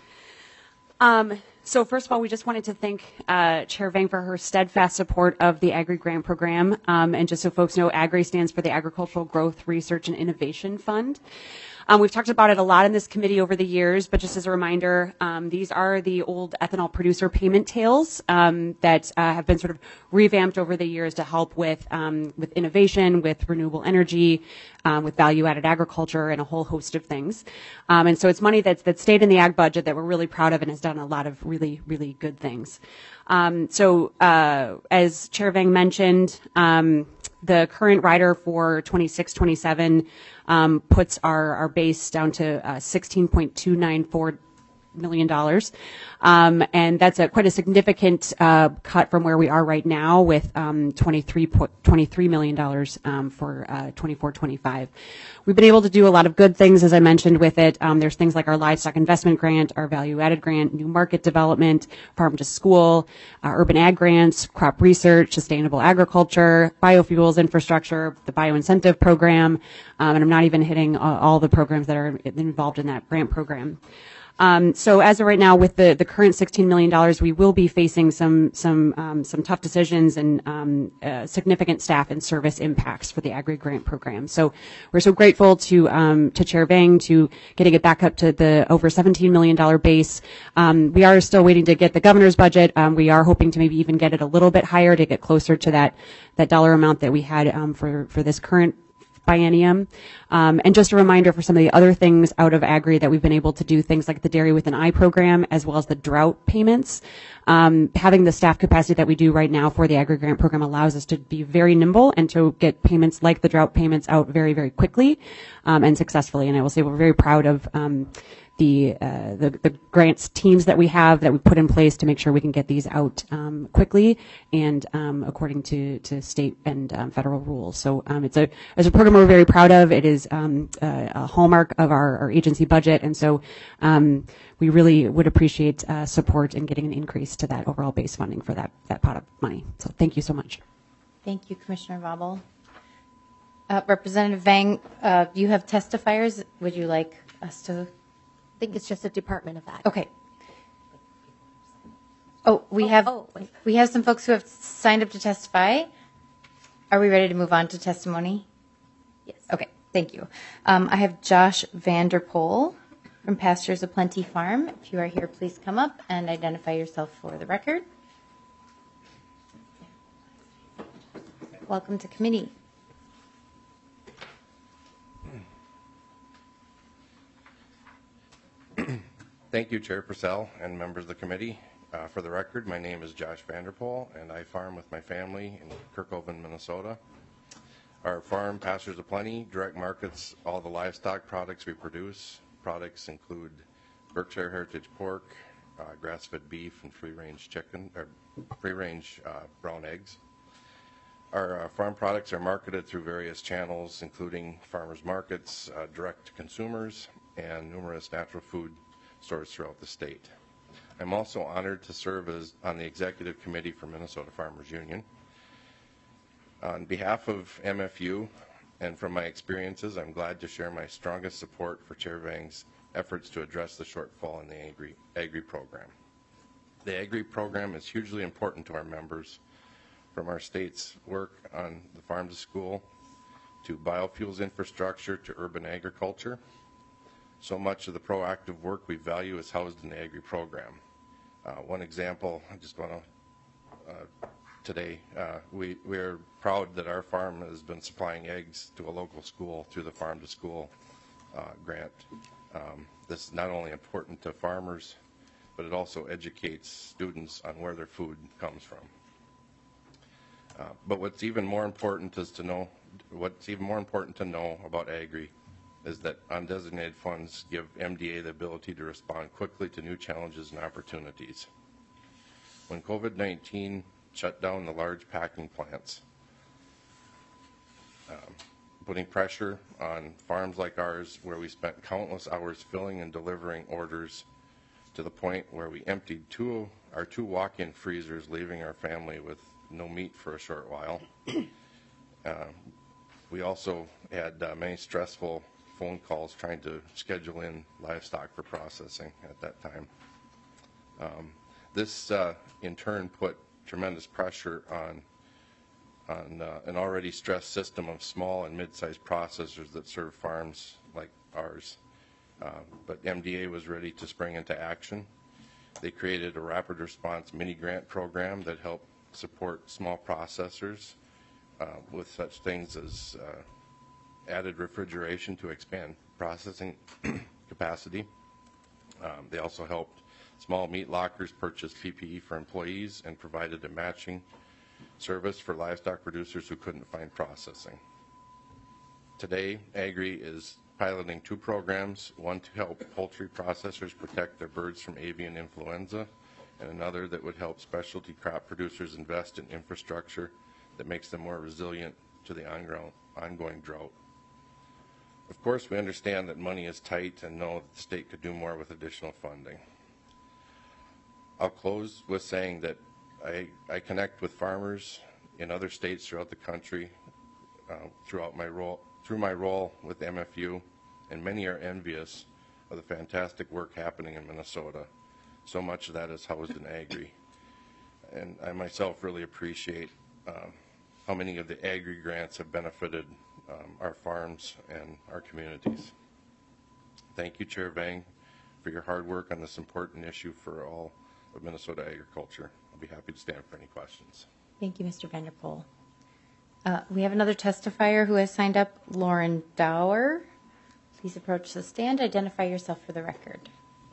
Um, so first of all, we just wanted to thank uh, Chair Vang for her steadfast support of the Agri Grant Program. Um, and just so folks know, Agri stands for the Agricultural Growth, Research, and Innovation Fund. Um, we've talked about it a lot in this committee over the years, but just as a reminder, um, these are the old ethanol producer payment tails um, that uh, have been sort of revamped over the years to help with um, with innovation, with renewable energy, um, with value-added agriculture, and a whole host of things. Um, and so it's money that's that stayed in the ag budget that we're really proud of and has done a lot of really, really good things. Um, so uh, as Chair Vang mentioned, um, the current rider for twenty-six twenty-seven um, puts our, our base down to uh, sixteen point two nine four million dollars. Um, and that's a quite a significant uh, cut from where we are right now with um, twenty-three million dollars um, for uh, twenty-four twenty-five. We've been able to do a lot of good things, as I mentioned, with it. Um, there's things like our livestock investment grant, our value-added grant, new market development, farm to school, uh, urban ag grants, crop research, sustainable agriculture, biofuels infrastructure, the bioincentive program, um, and I'm not even hitting uh, all the programs that are involved in that grant program. Um, so as of right now, with the, the current sixteen million dollars, we will be facing some some um, some tough decisions and um, uh, significant staff and service impacts for the Agri Grant Program. So we're so grateful to um, to Chair Vang to getting it back up to the over seventeen million dollars base. Um, we are still waiting to get the governor's budget. Um, we are hoping to maybe even get it a little bit higher to get closer to that that dollar amount that we had um, for for this current biennium. Um, and just a reminder for some of the other things out of Agri that we've been able to do, things like the Dairy with an Eye program, as well as the drought payments. Um, having the staff capacity that we do right now for the Agri Grant Program allows us to be very nimble and to get payments like the drought payments out very, very quickly um, and successfully. And I will say we're very proud of um, the, uh, the the grants teams that we have that we put in place to make sure we can get these out um, quickly and um, according to, to state and um, federal rules. So um, it's a it's a program we're very proud of. It is um, a, a hallmark of our, our agency budget, and so um, we really would appreciate uh, support in getting an increase to that overall base funding for that that pot of money. So thank you so much. Thank you, Commissioner Vobble. Uh, Representative Vang, uh, you have testifiers. Would you like us to? I think it's just the Department of Ag. Okay. Oh, we Oh, have oh, wait. we have some folks who have signed up to testify. Are we ready to move on to testimony? Yes. Okay. Thank you. Um, I have Josh Vanderpool from Pastures of Plenty Farm. If you are here, please come up and identify yourself for the record. Welcome to committee. Thank you, Chair Purcell and members of the committee. Uh, for the record, my name is Josh Vanderpool, and I farm with my family in Kirkhoven, Minnesota. Our farm, Pastures of Plenty, direct markets all the livestock products we produce. Products include Berkshire Heritage pork, uh, grass-fed beef, and free-range chicken, or free-range uh, brown eggs. Our uh, farm products are marketed through various channels, including farmers markets, uh, direct to consumers, and numerous natural food stores throughout the state. I'm also honored to serve as on the executive committee for Minnesota Farmers Union. On behalf of M F U and from my experiences, I'm glad to share my strongest support for Chair Vang's efforts to address the shortfall in the Agri, Agri program. The Agri program is hugely important to our members, from our state's work on the farm to school to biofuels infrastructure to urban agriculture. So much of the proactive work we value is housed in the Agri program. Uh, one example, I just want to, uh, today, uh, we, we're proud that our farm has been supplying eggs to a local school through the Farm to School uh, grant. Um, this is not only important to farmers, but it also educates students on where their food comes from. Uh, but what's even more important is to know, what's even more important to know about Agri is that undesignated funds give M D A the ability to respond quickly to new challenges and opportunities. When COVID nineteen shut down the large packing plants, um, putting pressure on farms like ours where we spent countless hours filling and delivering orders to the point where we emptied two, our two walk-in freezers, leaving our family with no meat for a short while. Uh, we also had uh, many stressful phone calls trying to schedule in livestock for processing at that time. Um, this, uh, in turn, put tremendous pressure on, on uh, an already stressed system of small and mid-sized processors that serve farms like ours. Uh, but M D A was ready to spring into action. They created a rapid response mini-grant program that helped support small processors uh, with such things as uh, added refrigeration to expand processing capacity. Um, they also helped small meat lockers purchase P P E for employees and provided a matching service for livestock producers who couldn't find processing. Today, Agri is piloting two programs, one to help poultry processors protect their birds from avian influenza, and another that would help specialty crop producers invest in infrastructure that makes them more resilient to the ongoing drought. Of course, we understand that money is tight and know that the state could do more with additional funding. I'll close with saying that I, I connect with farmers in other states throughout the country uh, throughout my role, through my role with M F U, and many are envious of the fantastic work happening in Minnesota. So much of that is housed in Agri. And I myself really appreciate uh, how many of the Agri grants have benefited um, our farms and our communities. Thank you, Chair Vang, for your hard work on this important issue for all of Minnesota agriculture. I'll be happy to stand for any questions. Thank you, Mister Vanderpool. Uh, we have another testifier who has signed up, Lauren Dower. Please approach the stand. Identify yourself for the record.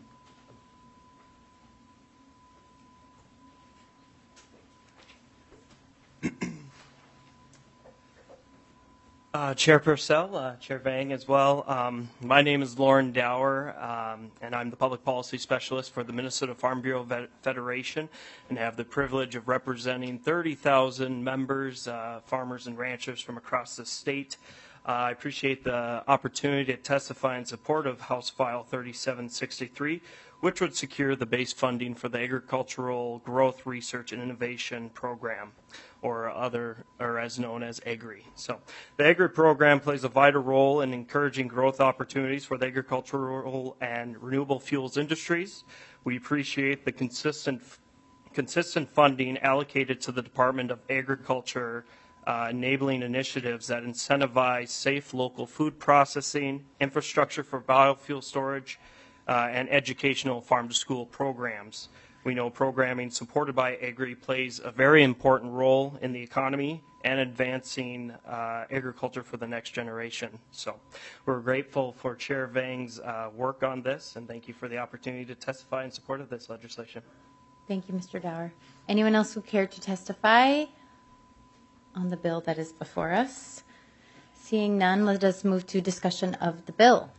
Uh, Chair Purcell, uh, Chair Vang as well. Um, my name is Lauren Dower, um, and I'm the Public Policy Specialist for the Minnesota Farm Bureau Federation, and have the privilege of representing thirty thousand members, uh, farmers and ranchers from across the state. Uh, I appreciate the opportunity to testify in support of House File thirty-seven sixty-three, which would secure the base funding for the Agricultural Growth Research and Innovation Program, or other, or as known as Agri. So, the Agri program plays a vital role in encouraging growth opportunities for the agricultural and renewable fuels industries. We appreciate the consistent, consistent funding allocated to the Department of Agriculture uh, enabling initiatives that incentivize safe local food processing, infrastructure for biofuel storage, uh, and educational farm-to-school programs. We know programming supported by Agri plays a very important role in the economy and advancing uh, agriculture for the next generation. So we're grateful for Chair Vang's uh, work on this, and thank you for the opportunity to testify in support of this legislation. Thank you, Mister Dower. Anyone else who care to testify on the bill that is before us? Seeing none, let us move to discussion of the bill.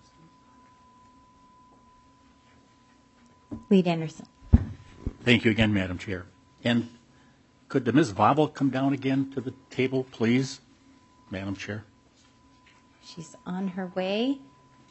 Lead Anderson. Thank you again, Madam Chair. And could the Miz Vobble come down again to the table, please, Madam Chair? She's on her way.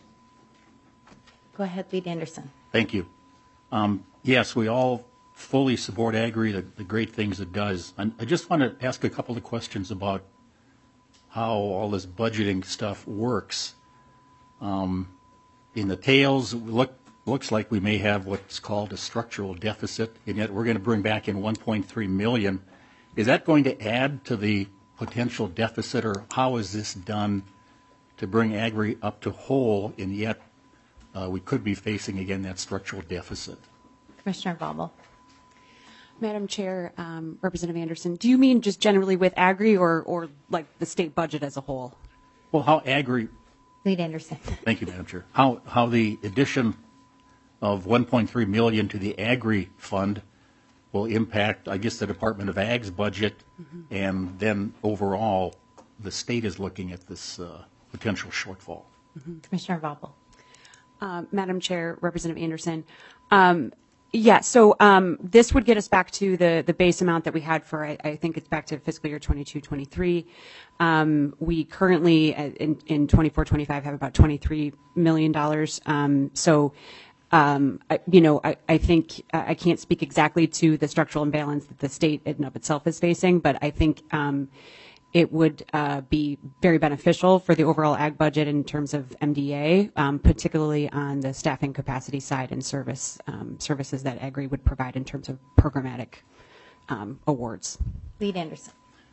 Go ahead, Lead Anderson. Thank you. Um, yes, we all fully support Agri, the, the great things it does. And I just want to ask a couple of questions about how all this budgeting stuff works. Um, in the tails, look, looks like we may have what's called a structural deficit, and yet we're going to bring back in one point three million. Is that going to add to the potential deficit, or how is this done to bring Agri up to whole, and yet uh, we could be facing again that structural deficit? Commissioner Vobble. Madam Chair, um, Representative Anderson, do you mean just generally with Agri or, or like the state budget as a whole? Well, how Agri, Lead Anderson. thank you, Madam Chair, how, how the addition of one point three million to the Agri fund will impact, I guess, the Department of Ag's budget, mm-hmm. and then overall, the state is looking at this uh, potential shortfall. Mm-hmm. Commissioner Vobble. Uh, Madam Chair, Representative Anderson. Um, yeah, so um, this would get us back to the, the base amount that we had for, I, I think it's back to fiscal year twenty-two twenty-three. Um, we currently, uh, in, in twenty-four twenty-five, have about twenty-three million dollars. Um, so Um, I, you know, I, I think uh, I can't speak exactly to the structural imbalance that the state in and of itself is facing, but I think um, it would uh, be very beneficial for the overall ag budget in terms of M D A, um, particularly on the staffing capacity side and service um, services that Agri would provide in terms of programmatic um, awards. Lead Anderson.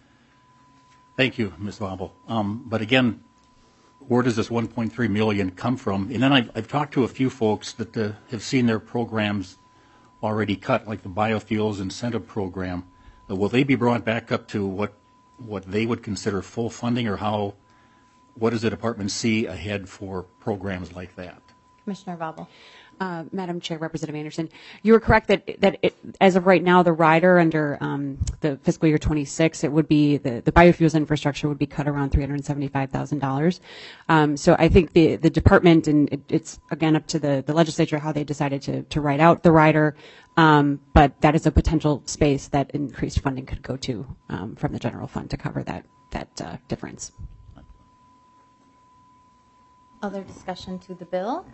Thank you, Miz Vobble. Um, but again, where does this one point three million dollars come from? And then I've, I've talked to a few folks that uh, have seen their programs already cut, like the biofuels incentive program. Uh, will they be brought back up to what what they would consider full funding, or how? What does the department see ahead for programs like that? Commissioner Vobble. Uh, Madam Chair, Representative Anderson, you are correct that that it, as of right now, the rider under um, the fiscal year twenty-six, it would be the, the biofuels infrastructure would be cut around three hundred seventy-five thousand dollars. Um, so I think the the department, and it, it's again up to the, the legislature how they decided to to write out the rider, um, but that is a potential space that increased funding could go to um, from the general fund to cover that that uh, difference. Other discussion to the bill?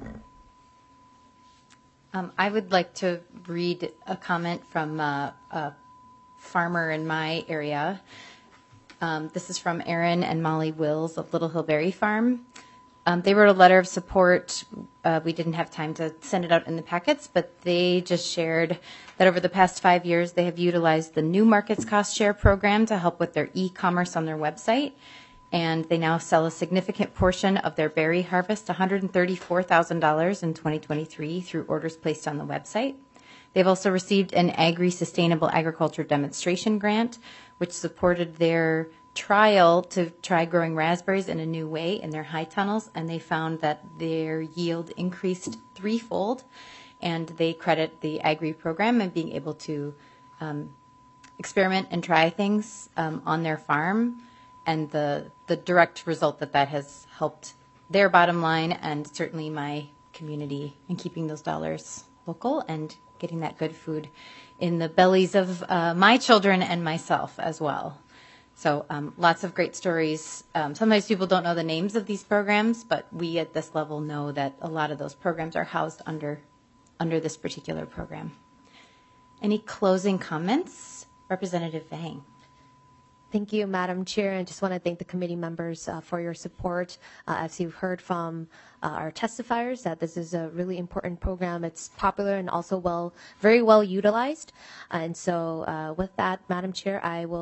Um, I would like to read a comment from uh, a farmer in my area. Um, this is from Aaron and Molly Wills of Little Hillberry Farm. Um, they wrote a letter of support. Uh, we didn't have time to send it out in the packets, but they just shared that over the past five years, they have utilized the New Markets Cost Share program to help with their e-commerce on their website. And they now sell a significant portion of their berry harvest, one hundred thirty-four thousand dollars in twenty twenty-three, through orders placed on the website. They've also received an Agri Sustainable Agriculture Demonstration Grant, which supported their trial to try growing raspberries in a new way in their high tunnels, and they found that their yield increased threefold, and they credit the Agri program and being able to um, experiment and try things um, on their farm, and the, the direct result that that has helped their bottom line and certainly my community in keeping those dollars local and getting that good food in the bellies of uh, my children and myself as well. So um, lots of great stories. Um, sometimes people don't know the names of these programs, but we at this level know that a lot of those programs are housed under, under this particular program. Any closing comments? Representative Vang. Thank you, Madam Chair, and just want to thank the committee members uh, for your support. Uh, as you've heard from uh, our testifiers, that this is a really important program. It's popular and also well, very well utilized. And so, uh, with that, Madam Chair, I will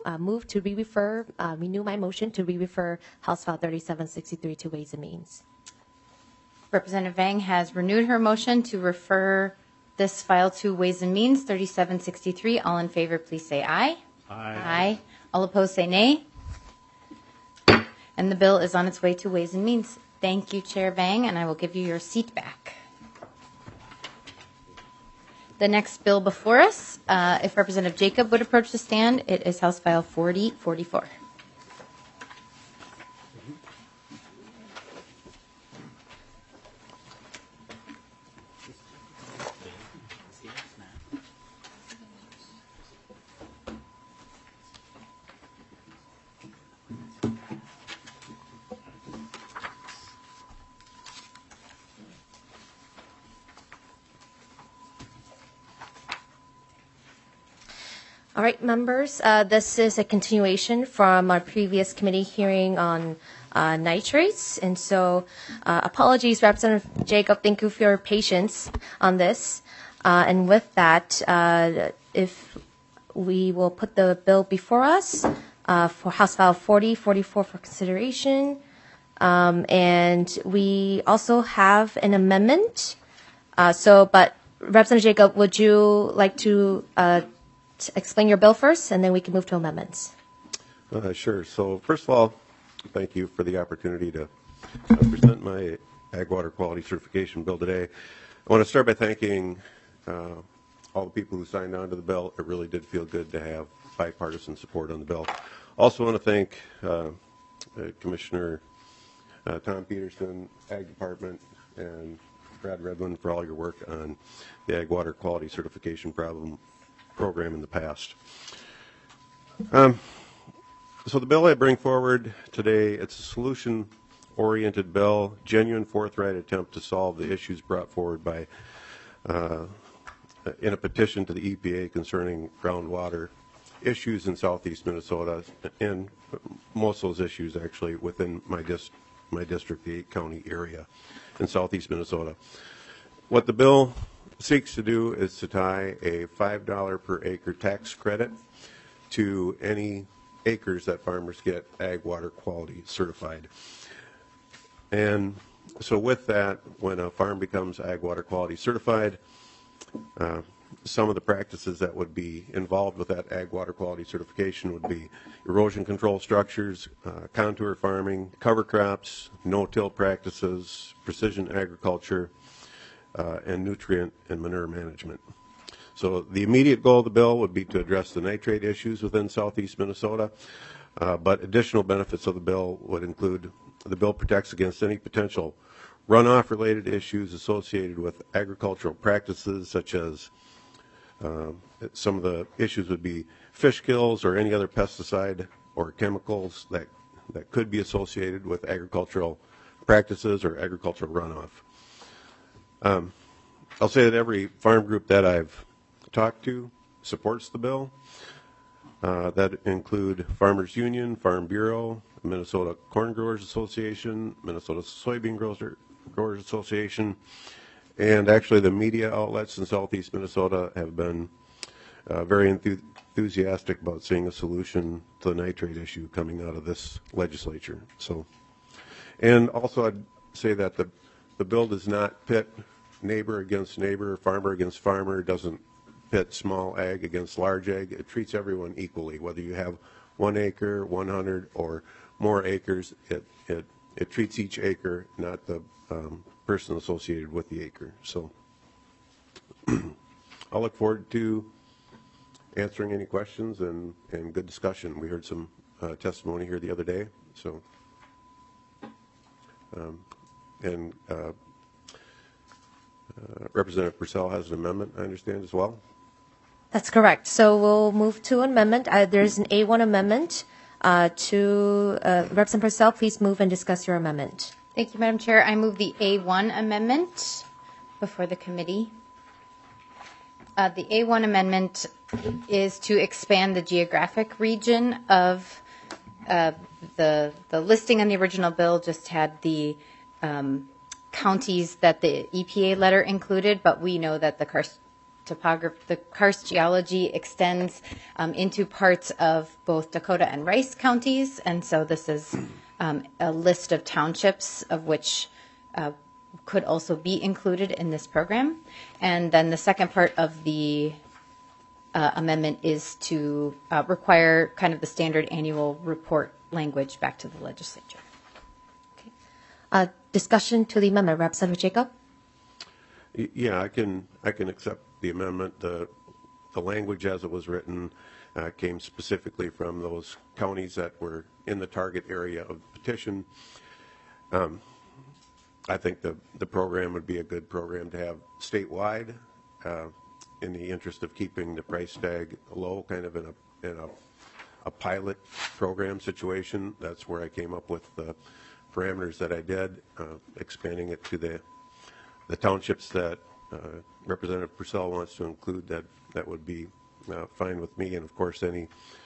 uh, move to re-refer, uh, renew my motion to re-refer House File thirty-seven sixty-three to Ways and Means. Representative Vang has renewed her motion to refer this file to Ways and Means, thirty-seven sixty-three. All in favor, please say aye. Aye. Aye. All opposed, say nay. And the bill is on its way to Ways and Means. Thank you, Chair Vang, and I will give you your seat back. The next bill before us, uh, if Representative Jacob would approach the stand, it is House File forty forty-four. All right, members, uh, this is a continuation from our previous committee hearing on uh, nitrates. And so uh, apologies, Representative Jacob, thank you for your patience on this. Uh, and with that, uh, if we will put the bill before us uh, for House File forty forty-four for consideration. Um, and we also have an amendment. Uh, so, but Representative Jacob, would you like to uh, explain your bill first, and then we can move to amendments? Uh, sure. So first of all, thank you for the opportunity to uh, present my Ag Water Quality Certification bill today. I want to start by thanking uh, all the people who signed on to the bill. It really did feel good to have bipartisan support on the bill. Also want to thank uh, uh, Commissioner uh, Tom Peterson, Ag Department, and Brad Redlin for all your work on the Ag Water Quality Certification problem program in the past. Um, so the bill I bring forward today, it's a solution-oriented bill, genuine, forthright attempt to solve the issues brought forward by uh, in a petition to the E P A concerning groundwater issues in southeast Minnesota, and most of those issues actually within my dis my district, the eight county area in southeast Minnesota. What the bill seeks to do is to tie a five dollars per acre tax credit to any acres that farmers get Ag Water Quality certified. And so with that, when a farm becomes Ag Water Quality certified, uh, some of the practices that would be involved with that Ag Water Quality certification would be erosion control structures, uh, contour farming, cover crops, no-till practices, precision agriculture, uh, and nutrient and manure management. So the immediate goal of the bill would be to address the nitrate issues within southeast Minnesota, uh, but additional benefits of the bill would include the bill protects against any potential runoff-related issues associated with agricultural practices, such as uh, some of the issues would be fish kills or any other pesticide or chemicals that, that could be associated with agricultural practices or agricultural runoff. Um, I'll say that every farm group that I've talked to supports the bill. Uh, that include Farmers Union, Farm Bureau, Minnesota Corn Growers Association, Minnesota Soybean Grower, Growers Association, and actually the media outlets in southeast Minnesota have been uh, very enthu enthusiastic about seeing a solution to the nitrate issue coming out of this legislature. So, and also I'd say that the, the bill does not pit neighbor against neighbor, farmer against farmer. It doesn't pit small ag against large ag. It treats everyone equally, whether you have one acre, one hundred, or more acres. It, it, it treats each acre, not the um, person associated with the acre. So I'll look forward to answering any questions and, and good discussion. We heard some uh, testimony here the other day. So, um, and uh, uh, Representative Purcell has an amendment, I understand, as well. That's correct. So we'll move to an amendment. Uh, there's an A one amendment uh, to uh, Representative Purcell. Please move and discuss your amendment. Thank you, Madam Chair. I move the A one amendment before the committee. Uh, the A one amendment is to expand the geographic region of uh, the the listing on the original bill. Just had the um, counties that the E P A letter included, but we know that the topography, the karst geology extends um, into parts of both Dakota and Rice counties, and so this is um, a list of townships of which uh, could also be included in this program. And then the second part of the uh, amendment is to uh, require kind of the standard annual report language back to the legislature. Okay. Uh, discussion to the amendment, Representative Jacob. Y- Yeah, I can, I can accept the amendment. The, the language as it was written uh, came specifically from those counties that were in the target area of the petition. Um, I think the, the program would be a good program to have statewide uh, in the interest of keeping the price tag low, kind of in a, in a, a pilot program situation. That's where I came up with the parameters that I did, uh, expanding it to the the townships that uh, Representative Purcell wants to include. That that would be uh, fine with me. And of course, any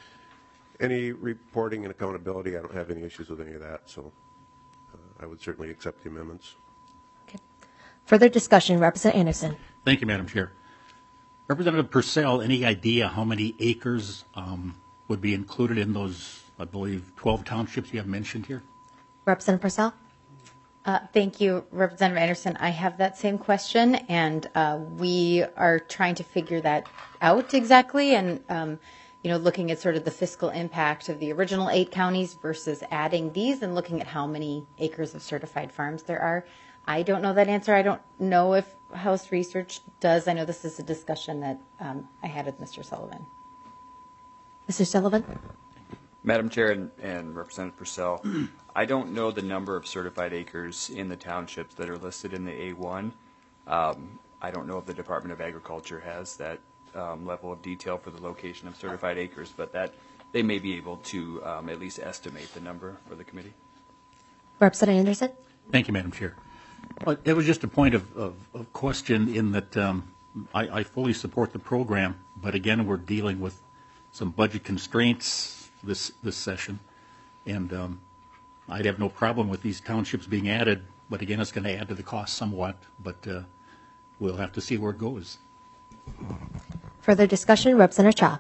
any reporting and accountability, I don't have any issues with any of that. So uh, I would certainly accept the amendments. Okay. Further discussion, Representative Anderson. Thank you, Madam Chair. Representative Purcell, any idea how many acres um, would be included in those, I believe, twelve townships you have mentioned here? Representative Purcell. Uh, thank you, Representative Anderson. I have that same question, and uh, we are trying to figure that out exactly, and um, you know, looking at sort of the fiscal impact of the original eight counties versus adding these, and looking at how many acres of certified farms there are. I don't know that answer. I don't know if House Research does. I know this is a discussion that um, I had with Mister Sullivan. Mister Sullivan. Madam Chair and, and Representative Purcell, I don't know the number of certified acres in the townships that are listed in the A one. Um, I don't know if the Department of Agriculture has that um, level of detail for the location of certified acres, but that they may be able to um, at least estimate the number for the committee. Representative Anderson. Thank you, Madam Chair. Well, it was just a point of, of, of question in that um, I, I fully support the program, but again, we're dealing with some budget constraints this this session, and um, I'd have no problem with these townships being added, but again, it's going to add to the cost somewhat, but uh, we'll have to see where it goes. Further discussion, Representative Cha.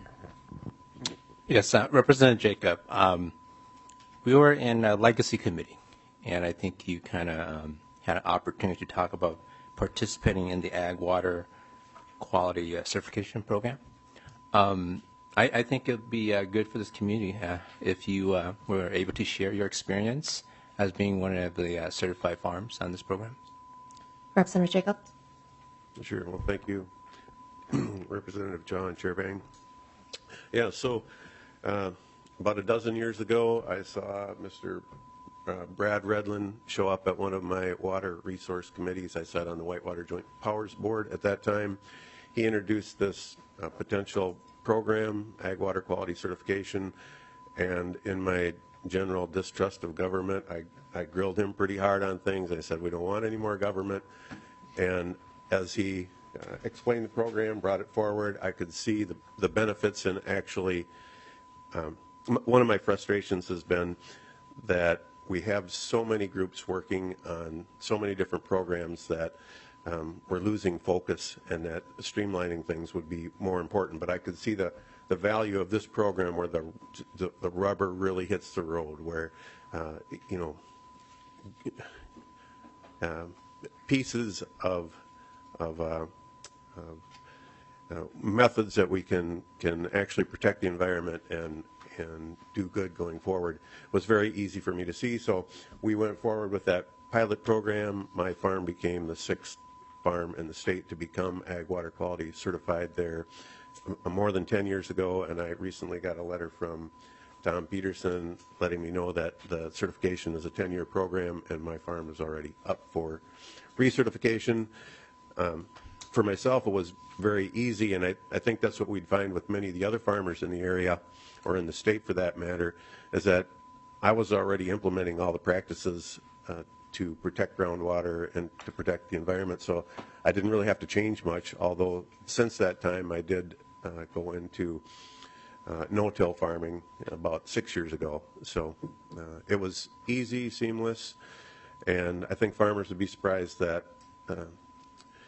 Yes, uh, Representative Jacob, um, we were in a legacy committee, and I think you kind of um, had an opportunity to talk about participating in the ag water quality uh, certification program. Um, I, I think it would be uh, good for this community uh, if you uh, were able to share your experience as being one of the uh, certified farms on this program. Representative Jacob. Sure. Well, thank you, Representative John Chair Vang. Yeah, so uh, about a dozen years ago, I saw Mister Uh, Brad Redlin show up at one of my water resource committees. I sat on the Whitewater Joint Powers Board at that time. He introduced this uh, potential program, Ag Water Quality Certification, and in my general distrust of government, I, I grilled him pretty hard on things. I said, we don't want any more government. And as he uh, explained the program, brought it forward, I could see the, the benefits in actually, um, m- one of my frustrations has been that we have so many groups working on so many different programs that um, we're losing focus, and that streamlining things would be more important. But I could see the, the value of this program where the, the, the rubber really hits the road, where, uh, you know, uh, pieces of, of, uh, of uh, methods that we can, can actually protect the environment and and do good going forward was very easy for me to see. So we went forward with that pilot program. My farm became the sixth farm in the state to become Ag Water Quality certified there more than ten years ago, and I recently got a letter from Tom Peterson letting me know that the certification is a ten-year program, and my farm is already up for recertification. Um, for myself, it was very easy, and I, I think that's what we'd find with many of the other farmers in the area, or in the state for that matter, is that I was already implementing all the practices uh, to protect groundwater and to protect the environment. So I didn't really have to change much, although since that time I did uh, go into uh, no-till farming about six years ago. So uh, it was easy, seamless, and I think farmers would be surprised that uh,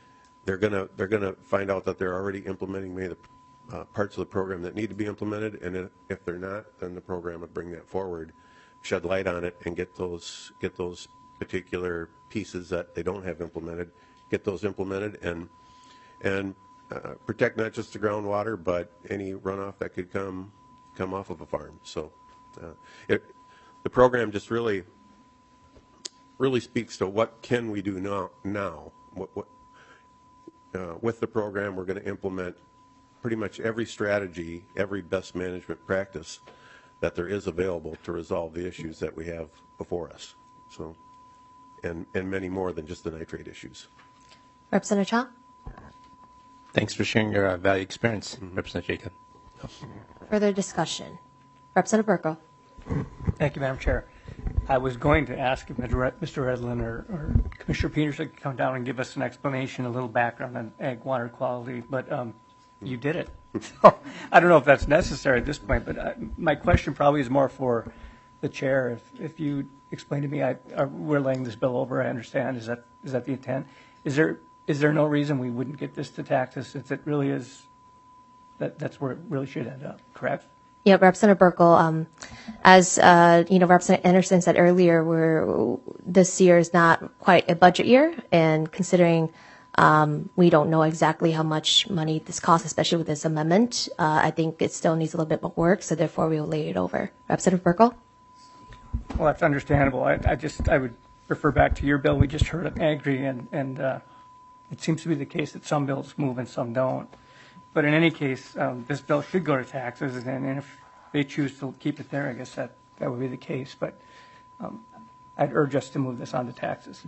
they're going to they're going to find out that they're already implementing many of the uh, parts of the program that need to be implemented, and if, if they're not, then the program would bring that forward, shed light on it, and get those get those particular pieces that they don't have implemented, get those implemented, and and uh, protect not just the groundwater, but any runoff that could come come off of a farm. So uh, it, the program just really really speaks to what can we do now. Now, what, what uh, with the program, we're going to implement pretty much every strategy, every best management practice that there is available to resolve the issues that we have before us. So, and and many more than just the nitrate issues. Representative Cha? Thanks for sharing your uh, value experience, mm-hmm. Representative Jacob. Further discussion. Representative Burko. Thank you, Madam Chair. I was going to ask if Mister Redlin or, or Commissioner Peterson could come down and give us an explanation, a little background on ag water quality, but um, you did it. So I don't know if that's necessary at this point, but I, my question probably is more for the chair. If, if you explain to me, I, uh, we're laying this bill over, I understand. Is that is that the intent? Is there is there no reason we wouldn't get this to taxes, since it really is, that that's where it really should end up, correct? Yeah, Representative Burkle, um, as uh, you know, Representative Anderson said earlier, we're, this year is not quite a budget year, and considering um, we don't know exactly how much money this costs, especially with this amendment, uh, I think it still needs a little bit more work, so therefore we will lay it over. Representative Burkle? Well, that's understandable. I, I just, I would refer back to your bill we just heard of Agri, and, and uh, it seems to be the case that some bills move and some don't. But in any case, um, this bill should go to taxes, and, and if they choose to keep it there, I guess that, that would be the case. But um, I'd urge us to move this on to taxes.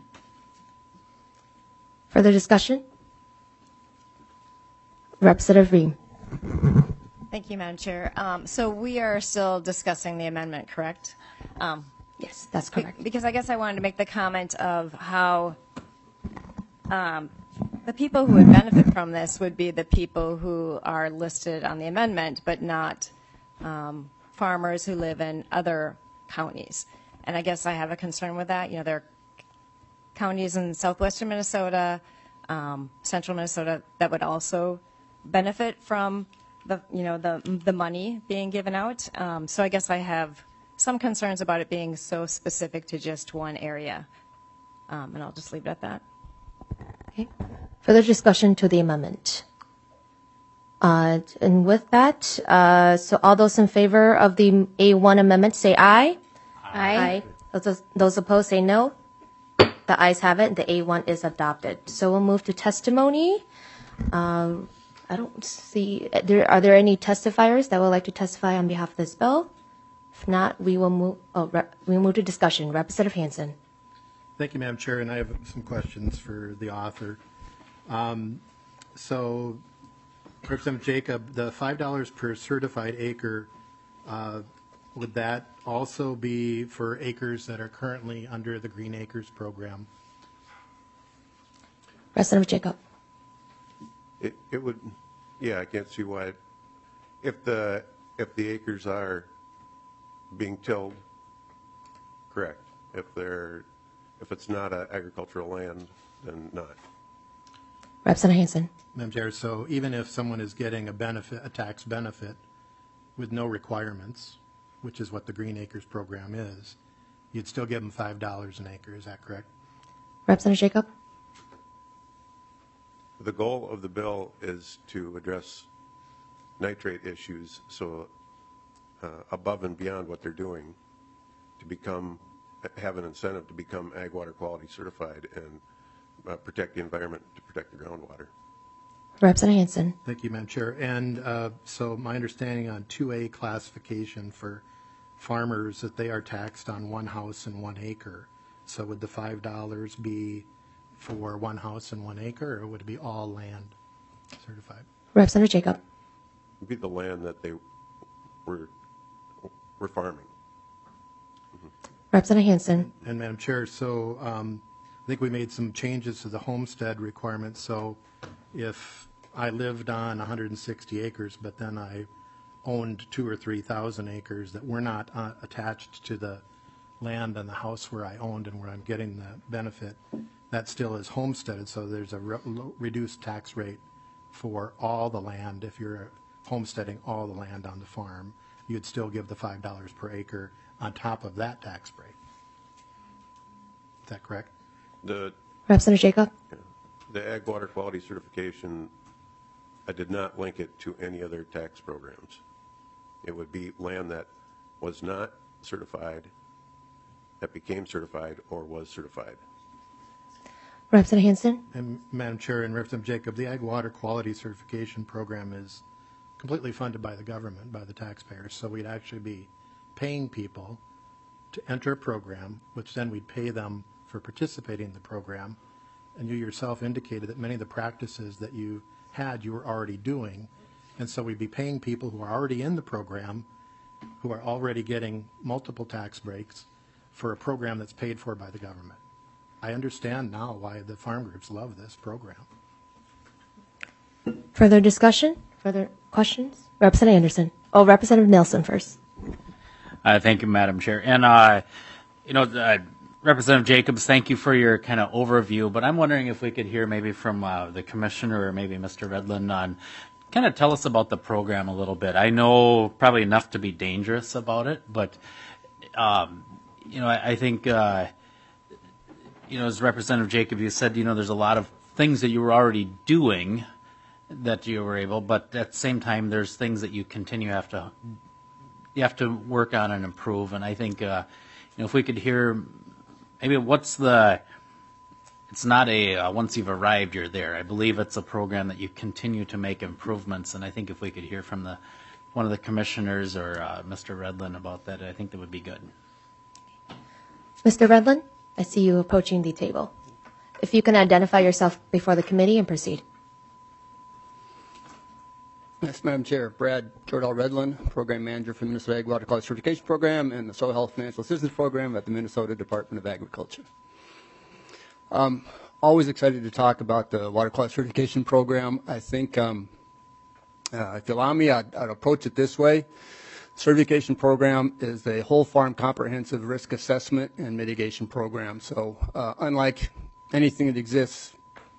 Further discussion? Representative Ream. Thank you, Madam Chair. Um, so we are still discussing the amendment, correct? Um, yes, that's correct. Be- because I guess I wanted to make the comment of how um, the people who would benefit from this would be the people who are listed on the amendment, but not um, farmers who live in other counties. And I guess I have a concern with that. You know, there are counties in southwestern Minnesota, um, central Minnesota that would also benefit from the, you know, the the money being given out. Um, so I guess I have some concerns about it being so specific to just one area. Um, and I'll just leave it at that. Okay. Further discussion to the amendment. Uh, and with that, uh, so all those in favor of the A one amendment say aye. Aye. Aye. Those, those opposed say no. The ayes have it. The A one is adopted. So we'll move to testimony. Um, I don't see, there, are there any testifiers that would like to testify on behalf of this bill? If not, we will move, oh, rep, we will move to discussion. Representative Hansen. Thank you, Madam Chair, and I have some questions for the author. Um, so, Representative Jacob, the five dollars per certified acre, uh, would that also be for acres that are currently under the Green Acres program? Representative Jacob. It, it would, yeah, I can't see why, it, if the if the acres are being tilled, correct. If they're, if it's not an agricultural land, then not. Representative Hansen. Madam Chair, so even if someone is getting a benefit, a tax benefit with no requirements, which is what the Green Acres program is, you'd still give them five dollars an acre, is that correct? Representative Jacob. The goal of the bill is to address nitrate issues, so uh, above and beyond what they're doing, to become, have an incentive to become ag water quality certified and uh, protect the environment, to protect the groundwater. Representative Hansen. Thank you, Madam Chair. And uh, so my understanding on two A classification for farmers, that they are taxed on one house and one acre. So would the five dollars be for one house and one acre, or would it be all land certified? Representative Jacob. It would be the land that they were, were farming. Mm-hmm. Representative Hansen. And Madam Chair, so um, I think we made some changes to the homestead requirements. So if I lived on one hundred sixty acres, but then I owned two or three thousand acres that were not uh, attached to the land and the house where I owned and where I'm getting the benefit, that still is homesteaded, so there's a re- lo- reduced tax rate for all the land. If you're homesteading all the land on the farm, you'd still give the five dollars per acre on top of that tax break. Is that correct? The Representative Jacob? The Ag Water Quality Certification, I did not link it to any other tax programs. It would be land that was not certified, that became certified, or was certified. Representative Hansen? And Madam Chair and Representative Jacob, the Ag Water Quality Certification Program is completely funded by the government, by the taxpayers. So we'd actually be paying people to enter a program, which then we'd pay them for participating in the program. And you yourself indicated that many of the practices that you had, you were already doing. And so we'd be paying people who are already in the program, who are already getting multiple tax breaks for a program that's paid for by the government. I understand now why the farm groups love this program. Further discussion? Further questions? Representative Anderson. Oh, Representative Nelson first. Uh, thank you, Madam Chair. And, uh, you know, uh, Representative Jacobs, thank you for your kind of overview, but I'm wondering if we could hear maybe from uh, the Commissioner or maybe Mister Redlin on kind of tell us about the program a little bit. I know probably enough to be dangerous about it, but, um, you know, I, I think, uh, you know, as Representative Jacob, you said, you know, there's a lot of things that you were already doing that you were able, but at the same time, there's things that you continue have to, you have to work on and improve. And I think, uh, you know, if we could hear maybe what's the, it's not a uh, once you've arrived, you're there. I believe it's a program that you continue to make improvements. And I think if we could hear from the one of the commissioners or uh, Mister Redlin about that, I think that would be good. Mister Redlin, I see you approaching the table. If you can identify yourself before the committee and proceed. Yes, Madam Chair. Brad Jordal Redlin, Program Manager for the Minnesota Ag Water Quality Certification Program and the Soil Health Financial Assistance Program at the Minnesota Department of Agriculture. Um, always excited to talk about the Water Quality Certification Program. I think, um, uh, if you allow me, I'd, I'd approach it this way. Certification program is a whole farm comprehensive risk assessment and mitigation program. So uh, unlike anything that exists,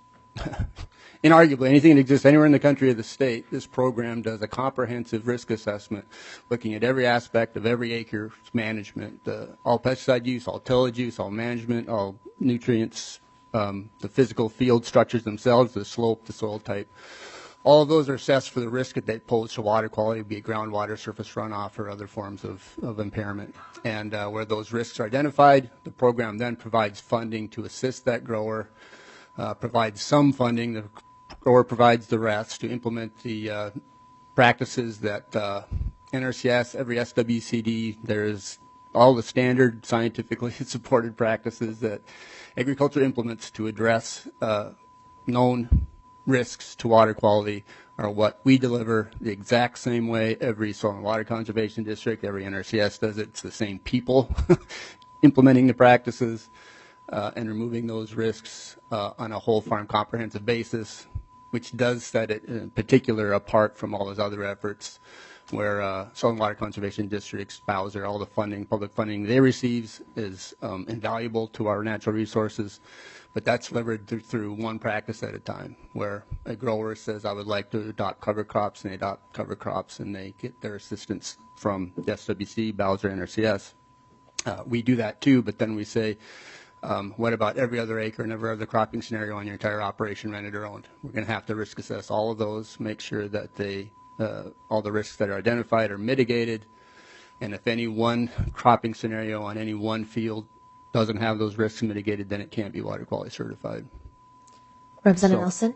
inarguably anything that exists anywhere in the country or the state, this program does a comprehensive risk assessment looking at every aspect of every acre management, uh, all pesticide use, all tillage use, all management, all nutrients, um, the physical field structures themselves, the slope, the soil type. All of those are assessed for the risk that they pose to water quality, be it groundwater, surface runoff, or other forms of, of impairment. And uh, where those risks are identified, the program then provides funding to assist that grower, uh, provides some funding, the grower provides the rest to implement the uh, practices that uh, N R C S, every S W C D, there's all the standard scientifically supported practices that agriculture implements to address uh, known risks to water quality are what we deliver the exact same way. Every soil and water conservation district, every N R C S does it. It's the same people implementing the practices uh, and removing those risks uh, on a whole farm comprehensive basis, which does set it in particular apart from all those other efforts where uh, soil and water conservation districts, Bowser, all the funding, public funding they receive is um, invaluable to our natural resources. But that's delivered through, through one practice at a time, where a grower says, I would like to adopt cover crops, and they adopt cover crops, and they get their assistance from the S W C, Bowser, N R C S. Uh, we do that too, but then we say, um, what about every other acre and every other cropping scenario on your entire operation, rented or owned? We're going to have to risk assess all of those, make sure that they, uh, all the risks that are identified are mitigated, and if any one cropping scenario on any one field doesn't have those risks mitigated, then it can't be water quality certified. Representative So- Nelson?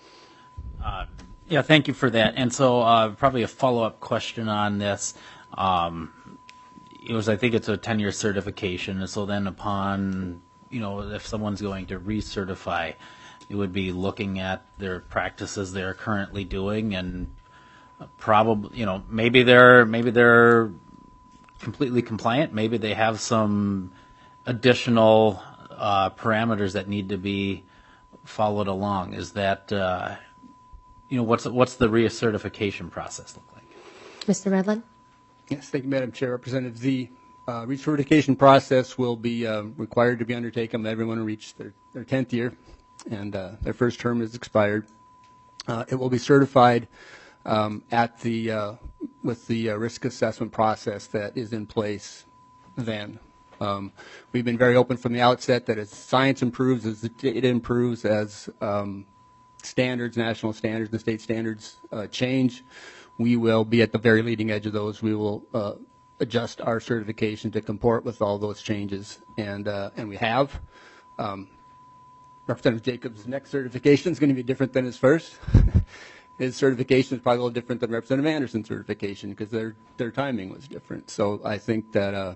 Uh, yeah, thank you for that. And so uh, probably a follow-up question on this. Um, it was, I think it's a ten-year certification. And so then upon, you know, if someone's going to recertify, it would be looking at their practices they're currently doing and probably, you know, maybe they're, maybe they're completely compliant. Maybe they have some additional uh, parameters that need to be followed along. Is that, uh, you know, what's what's the recertification process look like? Mister Redlin? Yes, thank you, Madam Chair. Representative Z. uh, recertification process will be um, required to be undertaken by everyone who reached their, their tenth year and uh, their first term is expired. Uh, it will be certified um, at the uh, with the uh, risk assessment process that is in place then. Um, we've been very open from the outset that as science improves, as it, it improves, as um, standards, national standards, and state standards uh, change, we will be at the very leading edge of those. We will uh, adjust our certification to comport with all those changes, and uh, and we have. Um, Representative Jacobs' next certification is going to be different than his first. His certification is probably a little different than Representative Anderson's certification because their their timing was different. So I think that uh,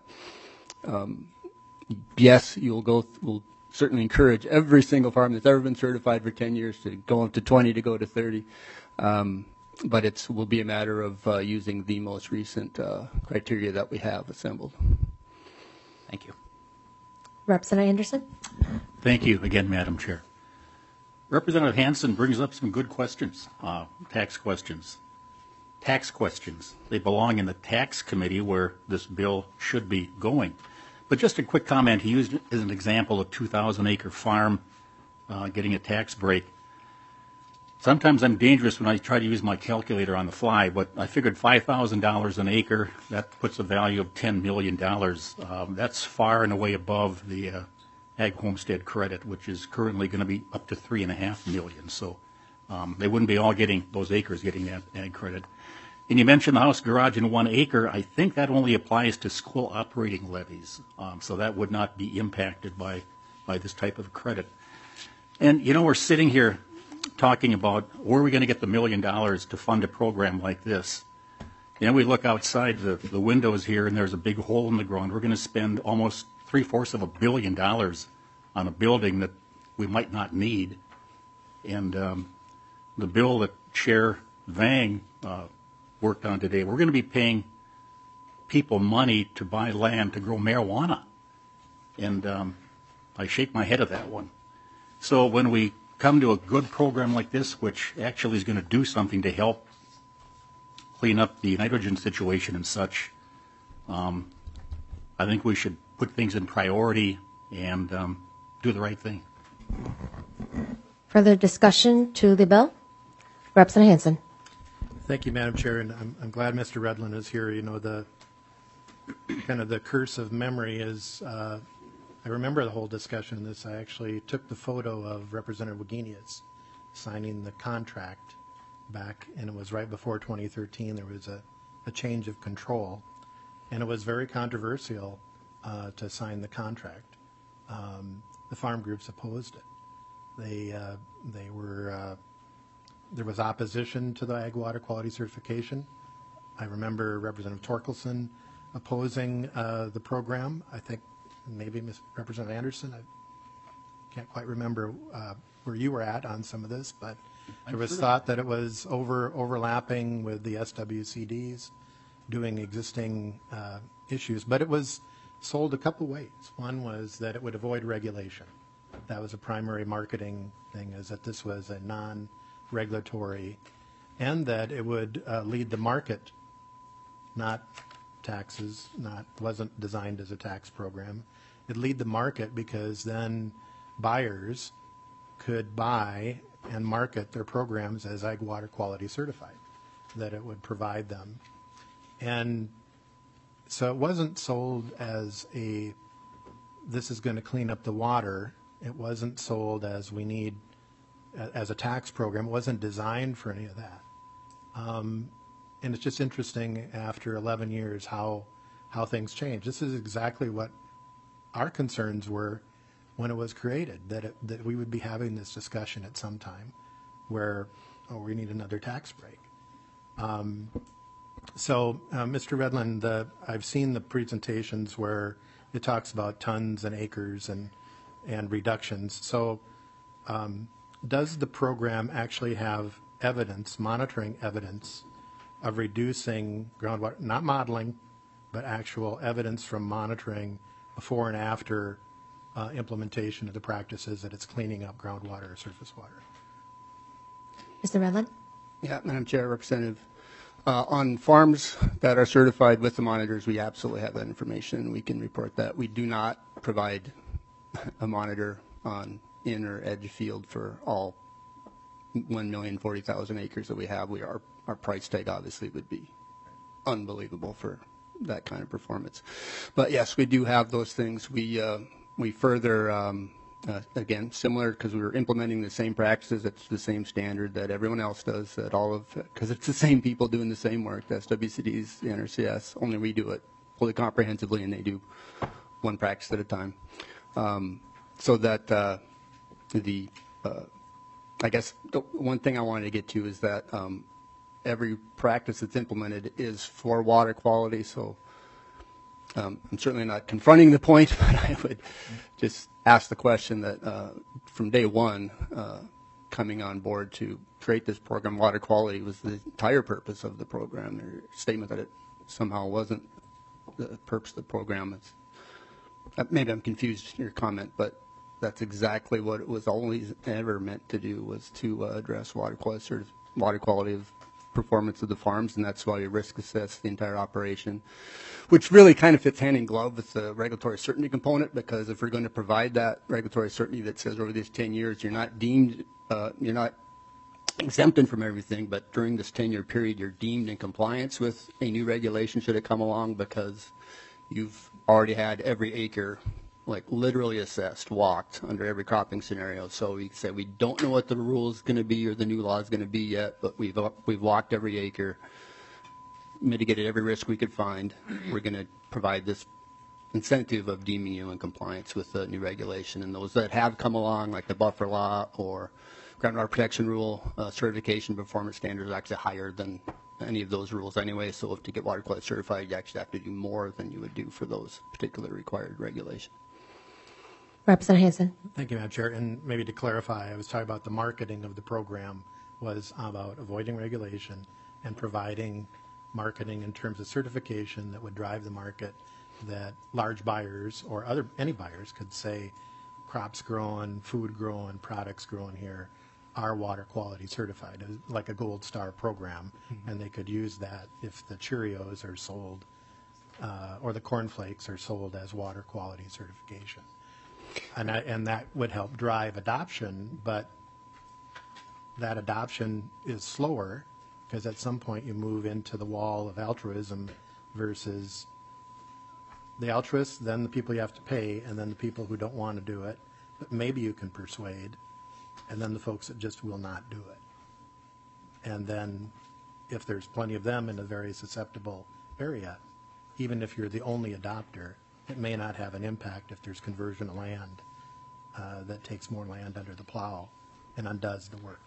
um, yes, you'll go. We'll certainly encourage every single farm that's ever been certified for ten years to go up to twenty, to go to thirty. Um, but it will be a matter of uh, using the most recent uh, criteria that we have assembled. Thank you. Representative Anderson. Thank you again, Madam Chair. Representative Hansen brings up some good questions, uh, tax questions. Tax questions. They belong in the tax committee where this bill should be going. But just a quick comment, he used as an example a two thousand acre farm uh, getting a tax break. Sometimes I'm dangerous when I try to use my calculator on the fly, but I figured five thousand dollars an acre, that puts a value of ten million dollars. Um, that's far and away above the uh, ag homestead credit, which is currently going to be up to three and a half million. So um, they wouldn't be all getting those acres getting that ag credit. And you mentioned the house garage in one acre. I think that only applies to school operating levies, um, so that would not be impacted by by this type of credit. And you know, we're sitting here talking about where are we going to get the million dollars to fund a program like this. And then we look outside the, the windows here and there's a big hole in the ground. We're going to spend almost three-fourths of a billion dollars on a building that we might not need. And um, the bill that Chair Vang uh, worked on today, we're going to be paying people money to buy land to grow marijuana. And um, I shake my head at that one. So when we come to a good program like this, which actually is going to do something to help clean up the nitrogen situation and such, um, I think we should put things in priority and um, do the right thing. Further discussion to the bill? Representative Hansen. Thank you, Madam Chair, and I'm, I'm glad Mister Redlin is here. You know, the kind of the curse of memory is uh, I remember the whole discussion of this. I actually took the photo of Representative Wagenius signing the contract back, and it was right before twenty thirteen. There was a, a change of control, and it was very controversial uh, to sign the contract. Um, the farm groups opposed it. They uh, they were uh, there was opposition to the ag water quality certification. I remember Representative Torkelson opposing uh, the program. I think maybe Miz Representative Anderson. I can't quite remember uh, where you were at on some of this, but there was thought that it was over overlapping with the S W C Ds, doing existing uh, issues. But it was sold a couple ways. One was that it would avoid regulation. That was a primary marketing thing, is that this was a non-regulatory, and that it would uh, lead the market, not taxes, not wasn't designed as a tax program. It'd lead the market because then buyers could buy and market their programs as ag water quality certified, that it would provide them. And so it wasn't sold as a, this is going to clean up the water. It wasn't sold as we need, as a tax program. It wasn't designed for any of that. Um, and it's just interesting after eleven years how how things change. This is exactly what our concerns were when it was created, that it, that we would be having this discussion at some time where, oh, we need another tax break. Um, so, uh, Mister Redlin, the, I've seen the presentations where it talks about tons and acres and and reductions. So um, does the program actually have evidence, monitoring evidence, of reducing groundwater, not modeling, but actual evidence from monitoring before and after uh, implementation of the practices that it's cleaning up groundwater or surface water? Mister Redlin? Yeah, Madam Chair, Representative Uh, on farms that are certified with the monitors, we absolutely have that information. We can report that. We do not provide a monitor on in or edge field for all one million forty thousand acres that we have. We are, our price tag obviously would be unbelievable for that kind of performance. But yes, we do have those things. We, uh, we further, um, Uh, again, similar because we were implementing the same practices. It's the same standard that everyone else does. That all of because it's the same people doing the same work. The S W C Ds, the N R C S. Only we do it fully comprehensively, and they do one practice at a time. Um, so that uh, the uh, I guess the one thing I wanted to get to is that um, every practice that's implemented is for water quality. So. Um, I'm certainly not confronting the point, but I would just ask the question that uh, from day one, uh, coming on board to create this program, water quality was the entire purpose of the program. Their statement that it somehow wasn't the purpose of the program. It's, uh, maybe I'm confused in your comment, but that's exactly what it was always ever meant to do, was to uh, address water quality, sort of water quality of performance of the farms, and that's why we risk assess the entire operation, which really kind of fits hand in glove with the regulatory certainty component, because if we're going to provide that regulatory certainty that says over these ten years you're not deemed, uh, you're not exempted from everything, but during this ten-year period you're deemed in compliance with a new regulation should it come along, because you've already had every acre like literally assessed, walked under every cropping scenario. So we say we don't know what the rule is going to be or the new law is going to be yet, but we've we've walked every acre, mitigated every risk we could find. We're going to provide this incentive of deeming you in compliance with the new regulation. And those that have come along, like the buffer law or groundwater protection rule, uh, certification performance standards are actually higher than any of those rules anyway. So if to get water quality certified, you actually have to do more than you would do for those particular required regulations. Representative Hansen. Thank you, Madam Chair. And maybe to clarify, I was talking about the marketing of the program was about avoiding regulation and providing marketing in terms of certification that would drive the market, that large buyers or other any buyers could say crops grown, food grown, products grown here are water quality certified, like a gold star program, mm-hmm. and they could use that if the Cheerios are sold uh, or the cornflakes are sold as water quality certification. And, I, and that would help drive adoption, but that adoption is slower because at some point you move into the wall of altruism versus the altruists, then the people you have to pay, and then the people who don't want to do it, but maybe you can persuade, and then the folks that just will not do it. And then if there's plenty of them in a very susceptible area, even if you're the only adopter, it may not have an impact if there's conversion of land uh, that takes more land under the plow and undoes the work.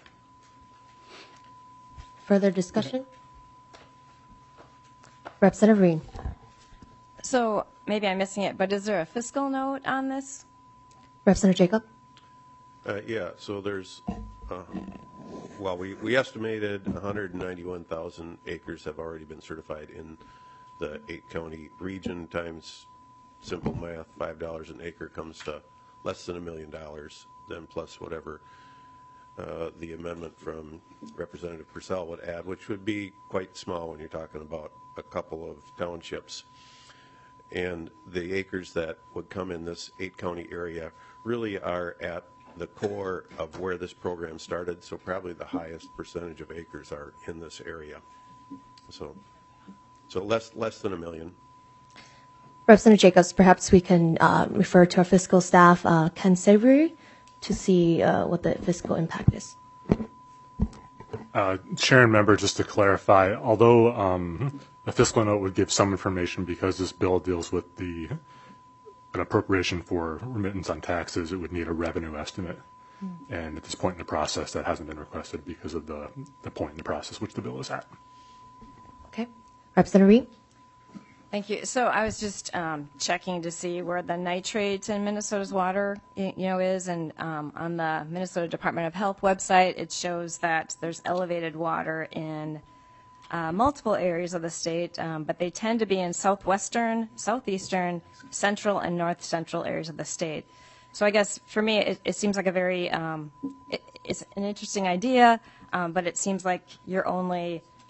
Further discussion? Representative Reen. So maybe I'm missing it, but is there a fiscal note on this? Representative Jacob. Uh, yeah, so there's, uh, well, we, we estimated one hundred ninety-one thousand acres have already been certified in the eight county region. Times simple math, five dollars an acre comes to less than a million dollars, then plus whatever uh, the amendment from Representative Purcell would add, which would be quite small when you're talking about a couple of townships. And the acres that would come in this eight county area really are at the core of where this program started, so probably the highest percentage of acres are in this area. So so less less than a million. Representative Jacobs, perhaps we can uh, refer to our fiscal staff, uh, Ken Savory, to see uh, what the fiscal impact is. Uh, Chair and member, just to clarify, although um, a fiscal note would give some information because this bill deals with the an appropriation for remittance on taxes, it would need a revenue estimate. Mm. And at this point in the process, that hasn't been requested because of the, the point in the process which the bill is at. Okay. Representative Reed. Thank you. So I was just um, checking to see where the nitrates in Minnesota's water, you know, is, and um, on the Minnesota Department of Health website, it shows that there's elevated water in uh, multiple areas of the state, um, but they tend to be in southwestern, southeastern, central, and north central areas of the state. So I guess for me, it, it seems like a very, um, it, it's an interesting idea, um, but it seems like you're only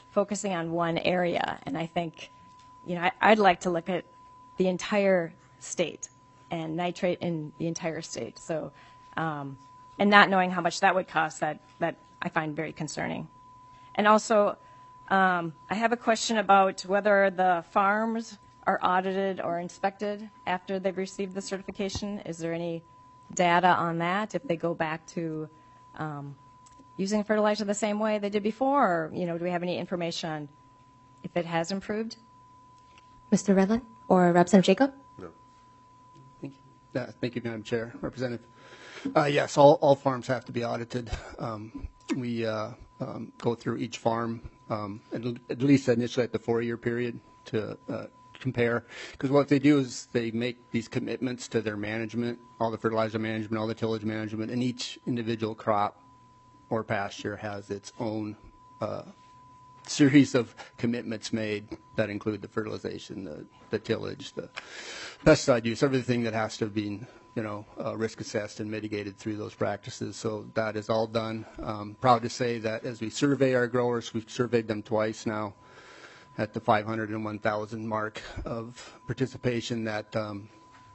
focusing on one area. And I think, you know, I, I'd like to look at the entire state and nitrate in the entire state. So, um, and not knowing how much that would cost, that, that I find very concerning. And also, um, I have a question about whether the farms are audited or inspected after they've received the certification. Is there any data on that, if they go back to um, using fertilizer the same way they did before, or, you know, do we have any information on if it has improved? Mister Redlin or Representative Jacob? No. Thank you, uh, thank you, Madam Chair. Representative. Uh, yes, all, all farms have to be audited. Um, we uh, um, go through each farm um, at, at least initially at the four-year period to uh, compare, because what they do is they make these commitments to their management, all the fertilizer management, all the tillage management, and each individual crop or pasture has its own uh, series of commitments made that include the fertilization, the, the tillage, the pesticide use, everything that has to be, you know, uh, risk assessed and mitigated through those practices. So that is all done. Um, proud to say that as we survey our growers, we've surveyed them twice now, at the five hundred and one thousand mark of participation, that um,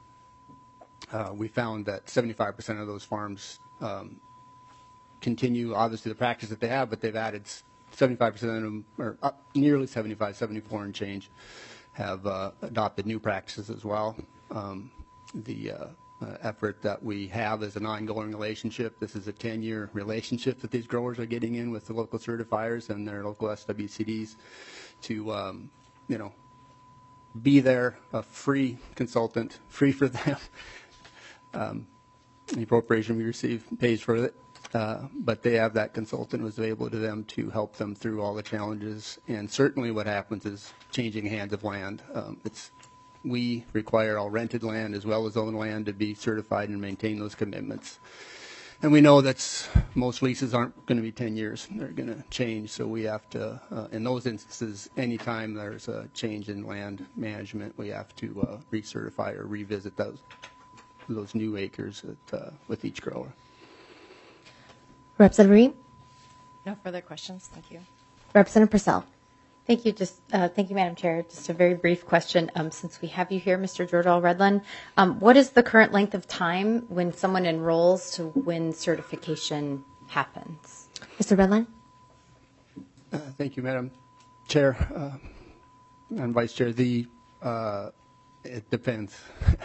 uh, we found that seventy-five percent of those farms um, continue, obviously, the practice that they have, but they've added seventy-five percent of them, or up nearly seventy-five, seventy-four and change, have uh, adopted new practices as well. Um, the uh, uh, effort that we have is an ongoing relationship. This is a ten-year relationship that these growers are getting in with the local certifiers and their local S W C Ds to, um, you know, be there, a free consultant, free for them. um, the appropriation we receive pays for it. Uh, but they have that consultant who is available to them to help them through all the challenges. And certainly what happens is changing hands of land. Um, it's, we require all rented land as well as owned land to be certified and maintain those commitments. And we know that most leases aren't going to be ten years. They're going to change. So we have to, uh, in those instances, anytime there's a change in land management, we have to uh, recertify or revisit those, those new acres at, uh, with each grower. Representative Reed? No further questions. Thank you. Representative Purcell? Thank you. Just uh, thank you, Madam Chair. Just a very brief question. Um, since we have you here, Mister Jordahl Redlin, um, what is the current length of time when someone enrolls to when certification happens? Mister Redlin? Uh, thank you, Madam Chair uh, and Vice Chair. The uh, it depends.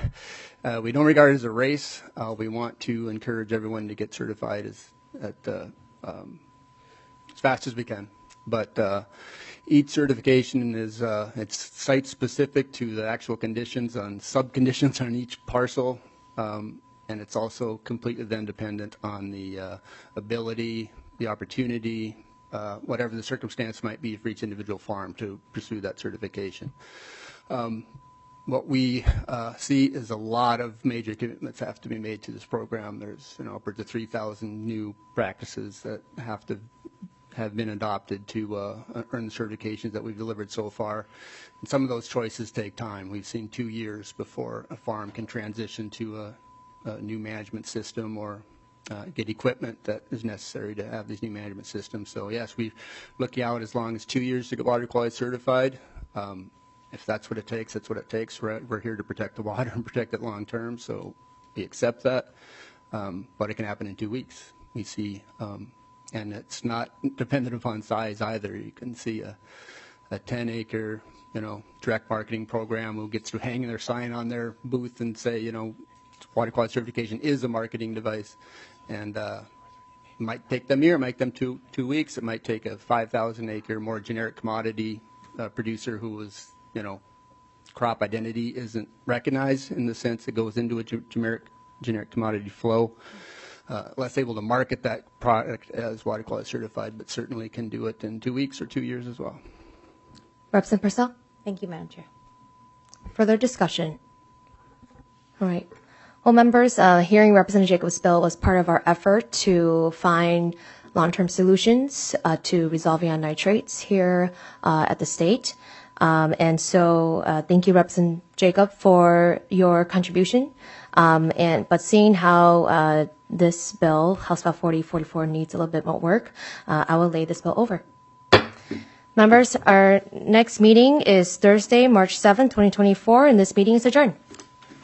uh, we don't regard it as a race. Uh, we want to encourage everyone to get certified as at uh, um, as fast as we can. But uh, each certification is uh, it's site specific to the actual conditions on sub conditions on each parcel, um, and it's also completely then dependent on the uh, ability, the opportunity, uh, whatever the circumstance might be for each individual farm to pursue that certification. Um, what we uh, see is a lot of major commitments have to be made to this program. There's, you know, upwards of three thousand new practices that have to have been adopted to uh, earn the certifications that we've delivered so far. And some of those choices take time. We've seen two years before a farm can transition to a, a new management system or uh, get equipment that is necessary to have these new management systems. So yes, we look out as long as two years to get water quality certified. Um, if that's what it takes, that's what it takes. We're, we're here to protect the water and protect it long term, so we accept that. Um, but it can happen in two weeks. We see um, and it's not dependent upon size either. You can see a, a ten acre, you know, direct marketing program who gets to hang their sign on their booth and say, you know, water quality certification is a marketing device. And uh, it might take them a year, it might take them two, two weeks. It might take a five thousand acre, more generic commodity uh, producer who was, you know, crop identity isn't recognized in the sense it goes into a generic, generic commodity flow. Uh, less able to market that product as water quality certified, but certainly can do it in two weeks or two years as well. Representative Purcell? Thank you, Madam Chair. Further discussion? All right. Well, members, uh, hearing Representative Jacob's bill was part of our effort to find long-term solutions uh, to resolving on nitrates here uh, at the state. Um, and so uh, thank you, Representative Jacob, for your contribution. Um, and but seeing how uh, this bill, House File forty forty-four, needs a little bit more work, uh, I will lay this bill over. Members, our next meeting is Thursday, March seventh, twenty twenty-four, and this meeting is adjourned.